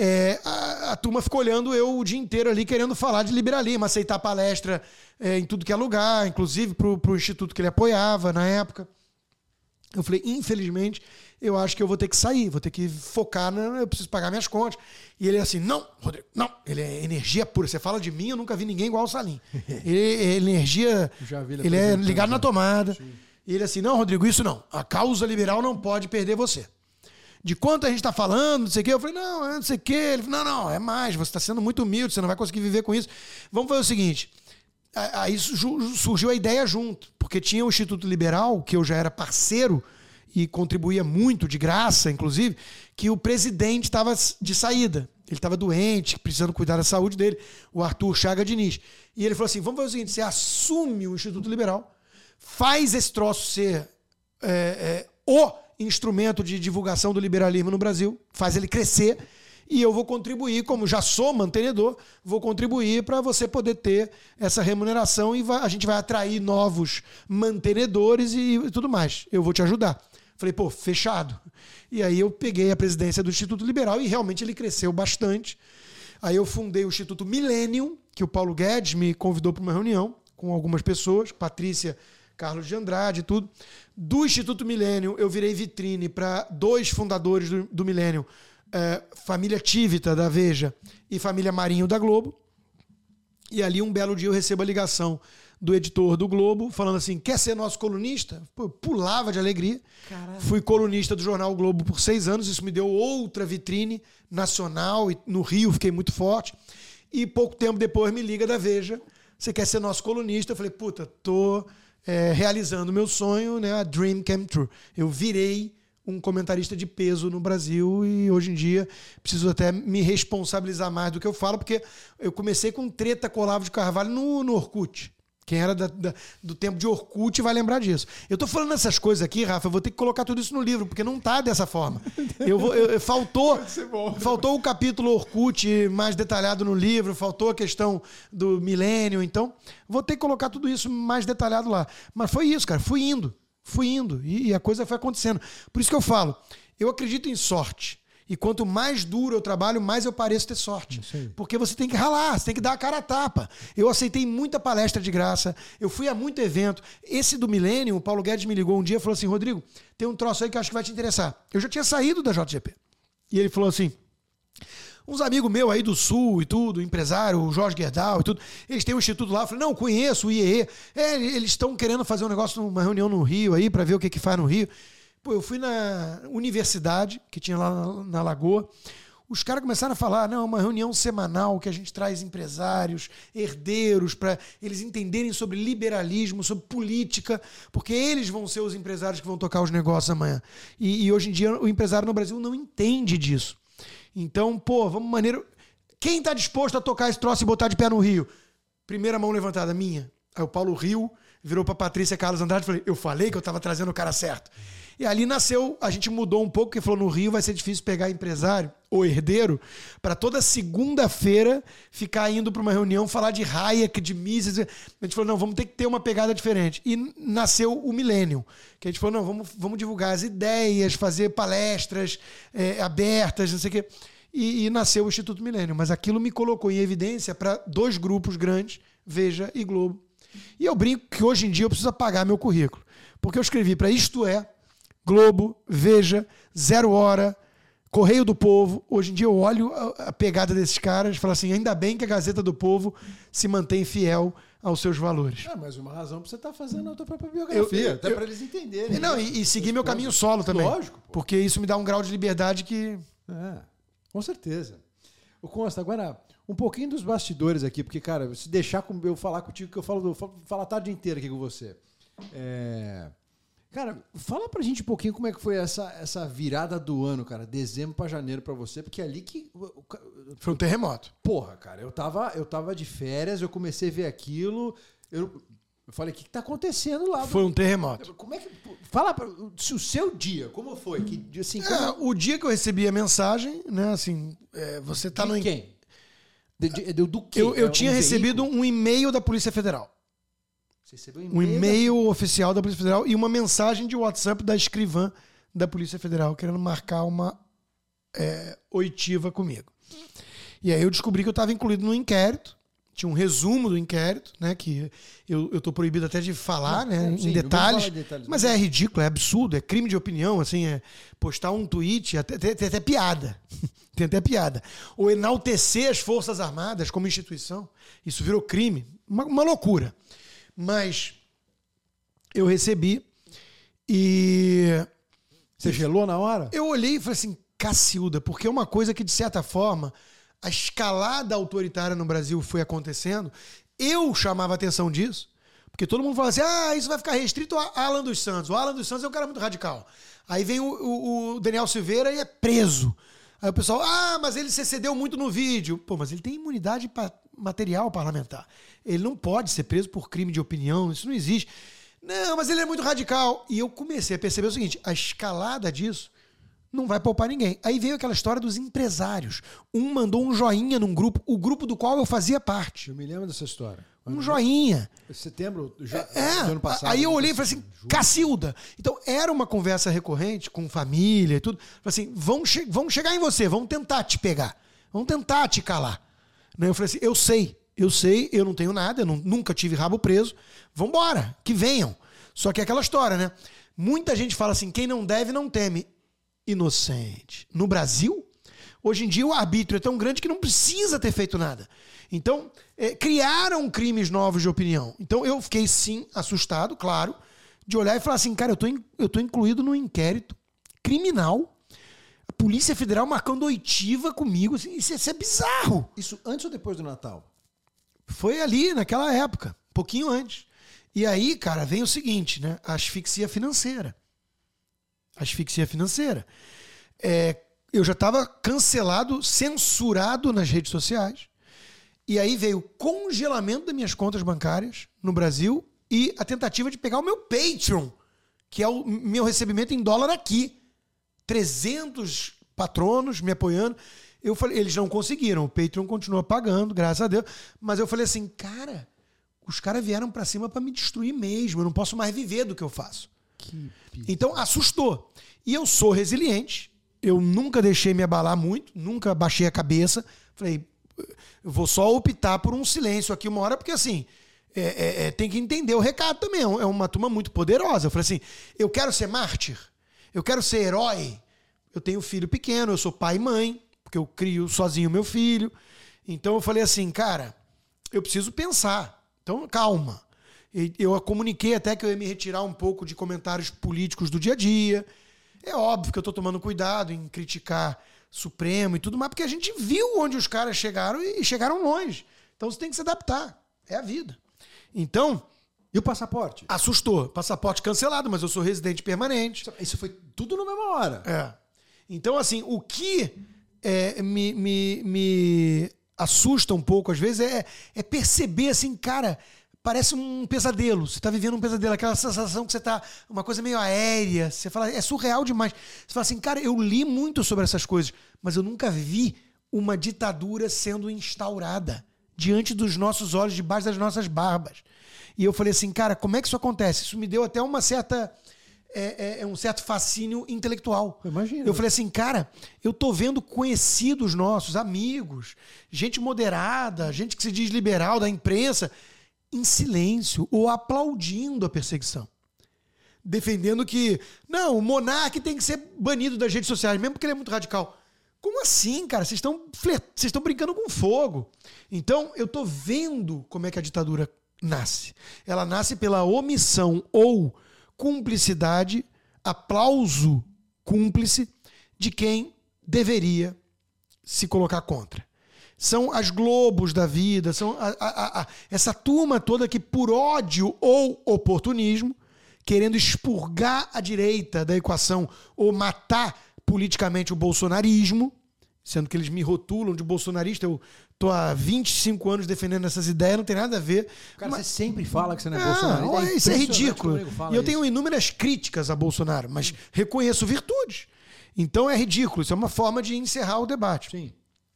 a turma ficou olhando eu o dia inteiro ali querendo falar de liberalismo, aceitar palestra em tudo que é lugar, inclusive pro instituto que ele apoiava na época. Eu falei, infelizmente, eu acho que eu vou ter que sair, vou ter que focar, eu preciso pagar minhas contas. E ele é assim, não, Rodrigo, não, ele é energia pura. Você fala de mim, eu nunca vi ninguém igual o Salim. Ele é energia, ele é ligado na tomada. Sim. E ele é assim, não, Rodrigo, isso não. A causa liberal não pode perder você. De quanto a gente está falando, não sei o quê. Eu falei, não sei o quê. Ele falou, não, é mais, você está sendo muito humilde, você não vai conseguir viver com isso. Vamos fazer o seguinte, aí surgiu a ideia junto, porque tinha o Instituto Liberal, que eu já era parceiro, e contribuía muito, de graça, inclusive, que o presidente estava de saída. Ele estava doente, precisando cuidar da saúde dele, o Arthur Chaga Diniz. E ele falou assim, vamos fazer o seguinte, você assume o Instituto Liberal, faz esse troço ser o instrumento de divulgação do liberalismo no Brasil, faz ele crescer, e eu vou contribuir, como já sou mantenedor, vou contribuir para você poder ter essa remuneração e a gente vai atrair novos mantenedores e tudo mais. Eu vou te ajudar. Falei, pô, fechado. E aí eu peguei a presidência do Instituto Liberal e realmente ele cresceu bastante. Aí eu fundei o Instituto Millennium, que o Paulo Guedes me convidou para uma reunião com algumas pessoas, Patrícia, Carlos de Andrade e tudo. Do Instituto Millennium eu virei vitrine para 2 fundadores do Millennium, família Tivita, da Veja, e família Marinho, da Globo. E ali um belo dia eu recebo a ligação do editor do Globo, falando assim, quer ser nosso colunista? Pô, eu pulava de alegria. Caralho. Fui colunista do jornal o Globo por 6 anos, isso me deu outra vitrine nacional, e no Rio fiquei muito forte. E pouco tempo depois me liga da Veja, você quer ser nosso colunista? Eu falei, puta, tô realizando meu sonho, né? A dream came true. Eu virei um comentarista de peso no Brasil e hoje em dia preciso até me responsabilizar mais do que eu falo, porque eu comecei com treta com Olavo de Carvalho no Orkut. Quem era do tempo de Orkut vai lembrar disso. Eu tô falando essas coisas aqui, Rafa, eu vou ter que colocar tudo isso no livro, porque não tá dessa forma. Faltou o capítulo Orkut mais detalhado no livro, faltou a questão do milênio, então vou ter que colocar tudo isso mais detalhado lá. Mas foi isso, cara, fui indo e a coisa foi acontecendo. Por isso que eu falo, eu acredito em sorte. E quanto mais duro eu trabalho, mais eu pareço ter sorte. Porque você tem que ralar, você tem que dar a cara a tapa. Eu aceitei muita palestra de graça, eu fui a muito evento. Esse do Millennium, o Paulo Guedes me ligou um dia e falou assim, Rodrigo, tem um troço aí que eu acho que vai te interessar. Eu já tinha saído da JGP. E ele falou assim, uns amigos meus aí do Sul e tudo, empresário, o Jorge Gerdau e tudo, eles têm um instituto lá. Eu falei, não, conheço o IEE. Eles estão querendo fazer um negócio, uma reunião no Rio aí, para ver o que faz no Rio. Pô, eu fui na universidade, que tinha lá na Lagoa, os caras começaram a falar, não, uma reunião semanal que a gente traz empresários, herdeiros, para eles entenderem sobre liberalismo, sobre política, porque eles vão ser os empresários que vão tocar os negócios amanhã. E hoje em dia o empresário no Brasil não entende disso. Então, pô, vamos maneiro... Quem está disposto a tocar esse troço e botar de pé no Rio? Primeira mão levantada, minha. Aí o Paulo riu, virou para Patrícia Carlos Andrade e falei, eu falei que eu estava trazendo o cara certo. E ali nasceu, a gente mudou um pouco, porque falou, no Rio vai ser difícil pegar empresário ou herdeiro para toda segunda-feira ficar indo para uma reunião falar de Hayek, de Mises. A gente falou, não, vamos ter que ter uma pegada diferente. E nasceu o Millennium, que a gente falou, não, vamos divulgar as ideias, fazer palestras abertas, não sei o quê. E nasceu o Instituto Millennium. Mas aquilo me colocou em evidência para 2 grupos grandes, Veja e Globo. E eu brinco que hoje em dia eu preciso apagar meu currículo. Porque eu escrevi para Isto É, Globo, Veja, 0 Hora, Correio do Povo. Hoje em dia eu olho a pegada desses caras e falo assim, ainda bem que a Gazeta do Povo se mantém fiel aos seus valores. Mas uma razão pra você estar fazendo a tua própria biografia, até pra eles entenderem. Não, e seguir meu caminho solo também. Lógico. Pô. Porque isso me dá um grau de liberdade que... Com certeza. O Consta, agora, um pouquinho dos bastidores aqui, porque, cara, se deixar eu falar contigo, que eu falo a tarde inteira aqui com você. Cara, fala pra gente um pouquinho como é que foi essa virada do ano, cara, dezembro pra janeiro pra você, porque ali que... Foi um terremoto. Porra, cara, eu tava de férias, eu comecei a ver aquilo, eu falei, o que tá acontecendo lá? Foi um terremoto. Como é que... Fala se o seu dia, como foi? Que, assim, O dia que eu recebi a mensagem, né, assim, você tá de quem? Do que? Eu tinha recebido um e-mail da Polícia Federal. Você recebeu Um e-mail oficial da Polícia Federal e uma mensagem de WhatsApp da escrivã da Polícia Federal querendo marcar uma oitiva comigo. E aí eu descobri que eu estava incluído no inquérito. Tinha um resumo do inquérito, né? Que eu tô proibido até de falar, né? Em detalhes. Mas é ridículo, é absurdo, é crime de opinião, assim, postar um tweet, tem até piada. Tem até piada. Ou enaltecer as Forças Armadas como instituição. Isso virou crime. Uma loucura. Mas eu recebi e... Você gelou na hora? Eu olhei e falei assim, Cacilda, porque é uma coisa que, de certa forma, a escalada autoritária no Brasil foi acontecendo. Eu chamava atenção disso, porque todo mundo fala assim, isso vai ficar restrito a Alan dos Santos. O Alan dos Santos é um cara muito radical. Aí vem o Daniel Silveira e é preso. Aí o pessoal, mas ele se excedeu muito no vídeo. Pô, mas ele tem imunidade material parlamentar. Ele não pode ser preso por crime de opinião, isso não existe. Não, mas ele é muito radical. E eu comecei a perceber o seguinte, a escalada disso não vai poupar ninguém. Aí veio aquela história dos empresários. Um mandou um joinha num grupo, o grupo do qual eu fazia parte. Eu me lembro dessa história. Um joinha. Setembro do ano passado. Aí eu olhei e falei assim, Cacilda. Então era uma conversa recorrente com família e tudo. Falei assim, vão chegar em você, vão tentar te pegar. Vão tentar te calar. Eu falei assim, eu sei, eu não tenho nada, eu nunca tive rabo preso. Vambora, que venham. Só que é aquela história, né? Muita gente fala assim, quem não deve não teme. Inocente. No Brasil, hoje em dia o arbítrio é tão grande que não precisa ter feito nada. Então, criaram crimes novos de opinião. Então, eu fiquei, sim, assustado, claro, de olhar e falar assim, cara, eu tô incluído num inquérito criminal, a Polícia Federal marcando oitiva comigo, assim, isso é bizarro. Isso antes ou depois do Natal? Foi ali, naquela época, um pouquinho antes. E aí, cara, vem o seguinte, né? A asfixia financeira. Eu já estava cancelado, censurado nas redes sociais. E aí veio o congelamento das minhas contas bancárias no Brasil e a tentativa de pegar o meu Patreon, que é o meu recebimento em dólar aqui. 300 patronos me apoiando. Eu falei, eles não conseguiram, o Patreon continua pagando, graças a Deus. Mas eu falei assim, cara, os caras vieram pra cima pra me destruir mesmo, eu não posso mais viver do que eu faço. Então assustou. E eu sou resiliente, eu nunca deixei me abalar muito, nunca baixei a cabeça. Falei, eu vou só optar por um silêncio aqui uma hora, porque assim, tem que entender o recado também. É uma turma muito poderosa. Eu falei assim, eu quero ser mártir, eu quero ser herói. Eu tenho filho pequeno, eu sou pai e mãe, porque eu crio sozinho meu filho. Então eu falei assim, cara, eu preciso pensar. Então calma. Eu comuniquei até que eu ia me retirar um pouco de comentários políticos do dia a dia. É óbvio que eu estou tomando cuidado em criticar Supremo e tudo mais, porque a gente viu onde os caras chegaram e chegaram longe. Então você tem que se adaptar. É a vida. Então... E o passaporte? Assustou. Passaporte cancelado, mas eu sou residente permanente. Isso foi tudo na mesma hora. Então, assim, o que me assusta um pouco, às vezes, é perceber, assim, cara... Parece um pesadelo. Você está vivendo um pesadelo. Aquela sensação que você está... Uma coisa meio aérea. Você fala... É surreal demais. Você fala assim, cara, eu li muito sobre essas coisas, mas eu nunca vi uma ditadura sendo instaurada diante dos nossos olhos, debaixo das nossas barbas. E eu falei assim, cara, como é que isso acontece? Isso me deu até uma certa... um certo fascínio intelectual. Imagina. Eu falei assim, cara, eu tô vendo conhecidos nossos, amigos, gente moderada, gente que se diz liberal da imprensa... em silêncio ou aplaudindo a perseguição. defendendo que, não, o monarca tem que ser banido das redes sociais, mesmo porque ele é muito radical. Como assim, cara? Vocês estão brincando com fogo. Então, eu tô vendo como é que a ditadura nasce. Ela nasce pela omissão ou cumplicidade, aplauso cúmplice de quem deveria se colocar contra. São as Globos da vida, são essa turma toda que, por ódio ou oportunismo, querendo expurgar a direita da equação ou matar politicamente o bolsonarismo, sendo que eles me rotulam de bolsonarista, eu tô há 25 anos defendendo essas ideias, não tem nada a ver. Cara, você sempre fala que você não é bolsonarista. Isso é ridículo. E eu tenho inúmeras críticas a Bolsonaro, mas reconheço virtudes. Então é ridículo, isso é uma forma de encerrar o debate. Sim.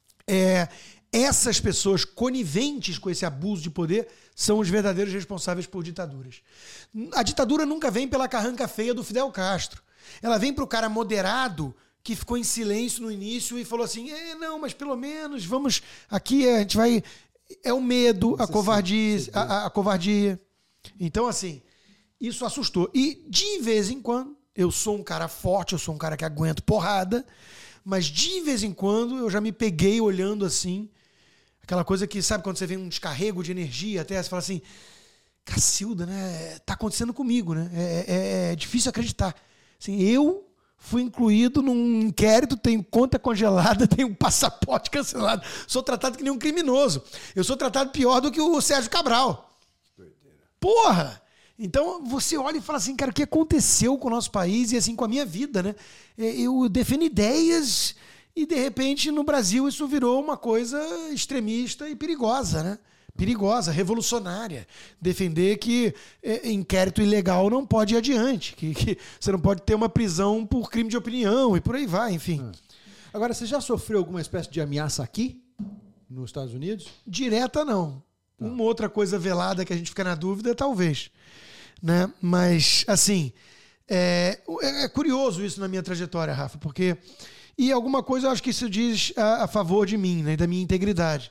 Essas pessoas coniventes com esse abuso de poder são os verdadeiros responsáveis por ditaduras. A ditadura nunca vem pela carranca feia do Fidel Castro. Ela vem para o cara moderado que ficou em silêncio no início e falou assim, não, mas pelo menos vamos... Aqui a gente vai... É o medo, a covardia. Então, assim, isso assustou. E, de vez em quando, eu sou um cara forte, eu sou um cara que aguento porrada, mas de vez em quando eu já me peguei olhando assim, aquela coisa que, sabe quando você vê um descarrego de energia até, você fala assim, Cacilda, né? Tá acontecendo comigo, né? É difícil acreditar. Assim, eu fui incluído num inquérito, tenho conta congelada, tenho um passaporte cancelado. Sou tratado que nem um criminoso. Eu sou tratado pior do que o Sérgio Cabral. Porra! Então você olha e fala assim, cara, o que aconteceu com o nosso país e assim com a minha vida, né? Eu defendo ideias e de repente no Brasil isso virou uma coisa extremista e perigosa, né? Perigosa, revolucionária. Defender que inquérito ilegal não pode ir adiante, que você não pode ter uma prisão por crime de opinião e por aí vai, enfim. Agora, você já sofreu alguma espécie de ameaça aqui, nos Estados Unidos? Direta, não. Tá. Uma outra coisa velada que a gente fica na dúvida, talvez. Né? Mas, assim, é curioso isso na minha trajetória, Rafa, porque... E alguma coisa eu acho que isso diz a favor de mim, né, da minha integridade.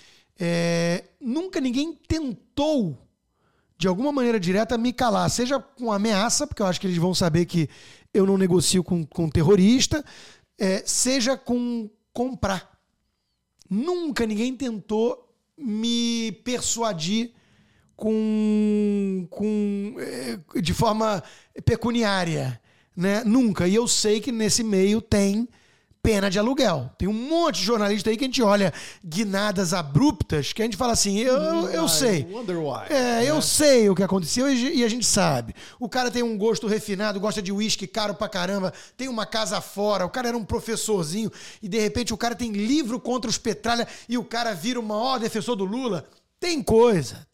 Nunca ninguém tentou, de alguma maneira direta, me calar, seja com ameaça, porque eu acho que eles vão saber que eu não negocio com terrorista, seja com comprar. Nunca ninguém tentou me persuadir de forma pecuniária, né? Nunca. E eu sei que nesse meio tem pena de aluguel. Tem um monte de jornalista aí que a gente olha guinadas abruptas, que a gente fala assim, eu sei. Eu sei o que aconteceu e a gente sabe. O cara tem um gosto refinado, gosta de uísque caro pra caramba, tem uma casa fora, o cara era um professorzinho e de repente o cara tem livro contra os petralha e o cara vira o maior defensor do Lula. Tem coisa.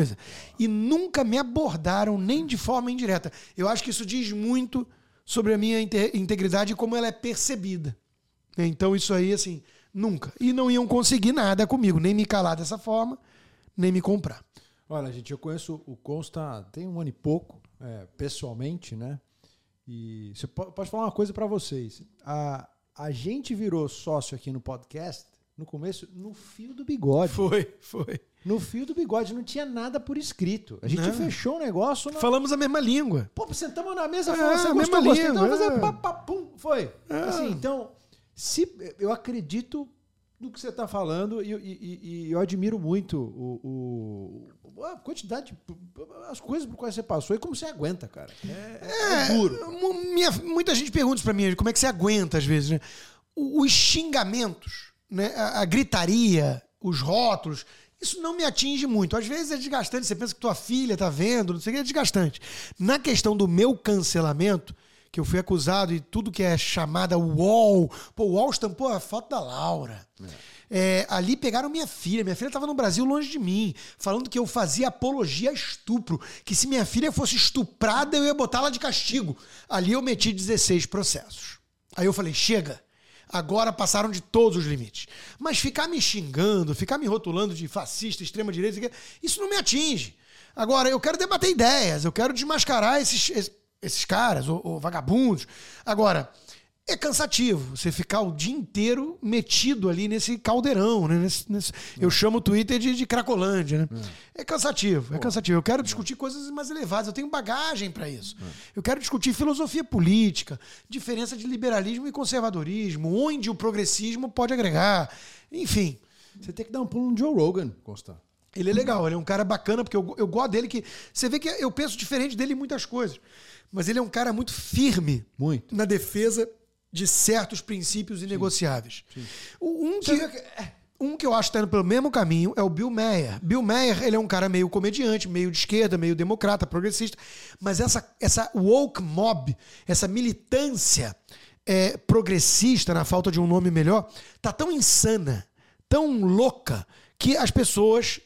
E nunca me abordaram nem de forma indireta. Eu acho que isso diz muito sobre a minha integridade e como ela é percebida. Então isso aí, assim, nunca. E não iam conseguir nada comigo, nem me calar dessa forma, nem me comprar. Olha, gente, eu conheço o Consta tem 1 ano e pouco, pessoalmente, né? E você pode falar uma coisa para vocês. A gente virou sócio aqui no podcast, no começo, no fio do bigode. Foi. No fio do bigode, não tinha nada por escrito. A gente fechou o negócio... Falamos a mesma língua. Pô, sentamos na mesa, falamos, você gostou, gostei, então vamos fazer pum, foi. Assim, então... eu acredito no que você está falando e eu admiro muito a quantidade, as coisas por quais você passou e como você aguenta, cara. É duro. Muita gente pergunta para mim como é que você aguenta às vezes, né? Os xingamentos, né? A gritaria, os rótulos, isso não me atinge muito. Às vezes é desgastante, você pensa que tua filha tá vendo, não sei o que, é desgastante. Na questão do meu cancelamento, que eu fui acusado e tudo que é chamada UOL. Pô, o UOL estampou a foto da Laura. Ali pegaram minha filha estava no Brasil longe de mim, falando que eu fazia apologia a estupro, que se minha filha fosse estuprada eu ia botá-la de castigo. Ali eu meti 16 processos. Aí eu falei, chega, agora passaram de todos os limites. Mas ficar me xingando, ficar me rotulando de fascista, extrema-direita, isso não me atinge. Agora, eu quero debater ideias, eu quero desmascarar esses caras, ou vagabundos. Agora, é cansativo você ficar o dia inteiro metido ali nesse caldeirão, né? Eu chamo o Twitter de Cracolândia, né? É cansativo, é cansativo. Eu quero discutir coisas mais elevadas, eu tenho bagagem para isso. Eu quero discutir filosofia política, diferença de liberalismo e conservadorismo, onde o progressismo pode agregar, enfim. Você tem que dar um pulo no Joe Rogan, Constant. Ele é legal, ele é um cara bacana, porque eu gosto dele, que você vê que eu penso diferente dele em muitas coisas, mas ele é um cara muito firme na defesa de certos princípios inegociáveis. Sim. Um que eu acho que está indo pelo mesmo caminho é o Bill Maher. Bill Maher, ele é um cara meio comediante, meio de esquerda, meio democrata, progressista, mas essa woke mob, essa militância progressista, na falta de um nome melhor, tá tão insana, tão louca, que as pessoas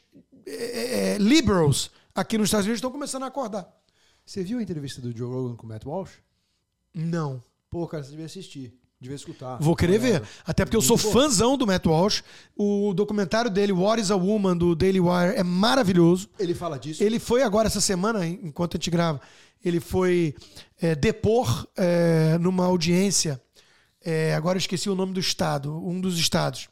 liberals aqui nos Estados Unidos estão começando a acordar. Você viu a entrevista do Joe Rogan com o Matt Walsh? Não. Pô, cara, você devia assistir. Devia escutar. Vou querer ver. Até porque eu sou fãzão do Matt Walsh. O documentário dele, What is a Woman, do Daily Wire, é maravilhoso. Ele fala disso? Ele foi agora, essa semana, enquanto a gente grava, ele foi depor numa audiência. Agora eu esqueci o nome do estado, um dos estados.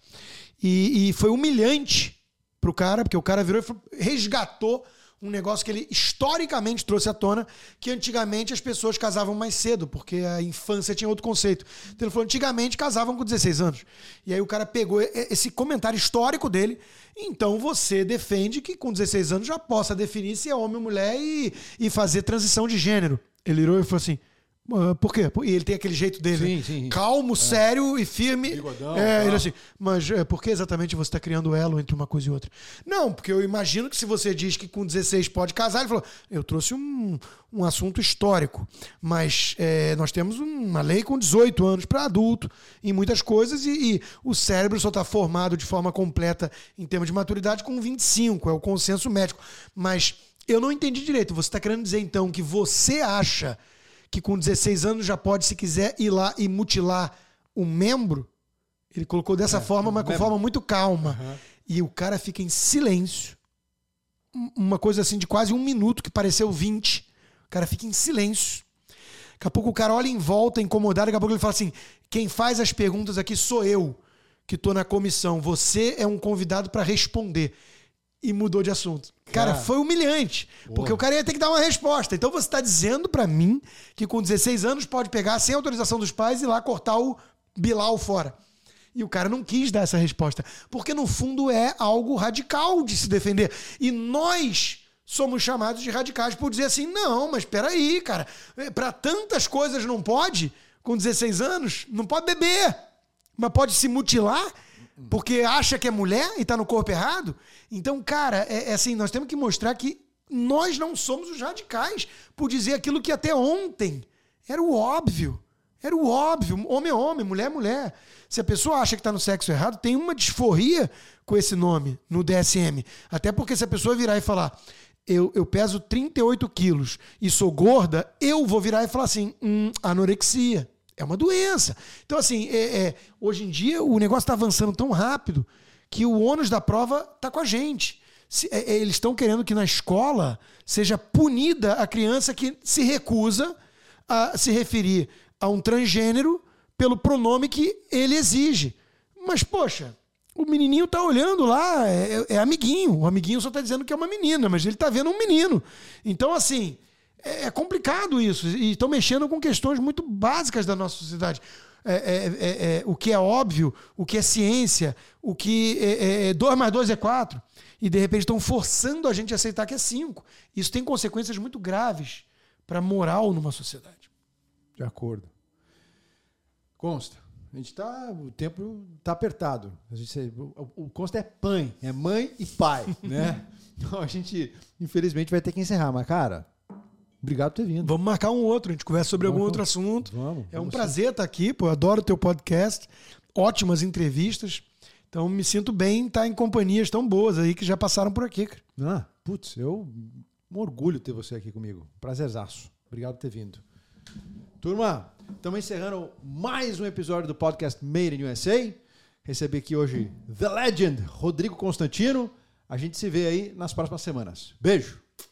E foi humilhante pro cara, porque o cara virou e resgatou um negócio que ele historicamente trouxe à tona, que antigamente as pessoas casavam mais cedo, porque a infância tinha outro conceito. Então ele falou, antigamente casavam com 16 anos. E aí o cara pegou esse comentário histórico dele, então você defende que com 16 anos já possa definir se é homem ou mulher e fazer transição de gênero. Ele virou e falou assim, por quê? E ele tem aquele jeito dele, sim. calmo, sério e firme. Bigodão, ele assim, mas por que exatamente você está criando elo entre uma coisa e outra? Não, porque eu imagino que se você diz que com 16 pode casar, ele falou, eu trouxe um assunto histórico, mas nós temos uma lei com 18 anos para adulto em muitas coisas e o cérebro só está formado de forma completa em termos de maturidade com 25, é o consenso médico. Mas eu não entendi direito. Você está querendo dizer então que você acha que com 16 anos já pode, se quiser, ir lá e mutilar um membro? Ele colocou dessa forma, mas com forma muito calma. Uhum. E o cara fica em silêncio. Uma coisa assim de quase 1 minuto, que pareceu 20. O cara fica em silêncio. Daqui a pouco o cara olha em volta, incomodado. Daqui a pouco ele fala assim, quem faz as perguntas aqui sou eu, que estou na comissão. Você é um convidado para responder. E mudou de assunto. Cara, foi humilhante. Porque o cara ia ter que dar uma resposta. Então você está dizendo para mim que com 16 anos pode pegar sem autorização dos pais e ir lá cortar o Bilal fora. E o cara não quis dar essa resposta. Porque no fundo é algo radical de se defender. E nós somos chamados de radicais por dizer assim, não, mas espera aí, cara. Para tantas coisas não pode, com 16 anos, não pode beber. Mas pode se mutilar porque acha que é mulher e tá no corpo errado. Então, cara, assim, nós temos que mostrar que nós não somos os radicais por dizer aquilo que até ontem era o óbvio. Era o óbvio. Homem é homem, mulher é mulher. Se a pessoa acha que tá no sexo errado, tem uma disforria com esse nome no DSM. Até porque se a pessoa virar e falar, eu peso 38 quilos e sou gorda, eu vou virar e falar assim, anorexia. É uma doença. Então, assim, hoje em dia o negócio está avançando tão rápido que o ônus da prova está com a gente. Eles estão querendo que na escola seja punida a criança que se recusa a se referir a um transgênero pelo pronome que ele exige. Mas, poxa, o menininho tá olhando lá, é amiguinho. O amiguinho só tá dizendo que é uma menina, mas ele tá vendo um menino. Então, assim, é complicado isso. E estão mexendo com questões muito básicas da nossa sociedade. O que é óbvio, o que é ciência, o que 2 mais 2 é 4. E, de repente, estão forçando a gente a aceitar que é 5. Isso tem consequências muito graves para a moral numa sociedade. De acordo. Consta. O tempo está apertado. O Consta é pai, é mãe e pai, né? Então a gente, infelizmente, vai ter que encerrar. Mas, cara, obrigado por ter vindo. Vamos marcar um outro, a gente conversa sobre algum outro assunto. É um prazer estar aqui, pô, eu adoro o teu podcast. Ótimas entrevistas. Então me sinto bem em estar em companhias tão boas aí que já passaram por aqui, cara. Um orgulho ter você aqui comigo. Prazerzaço. Obrigado por ter vindo. Turma, estamos encerrando mais um episódio do podcast Made in USA. Recebi aqui hoje The Legend, Rodrigo Constantino. A gente se vê aí nas próximas semanas. Beijo!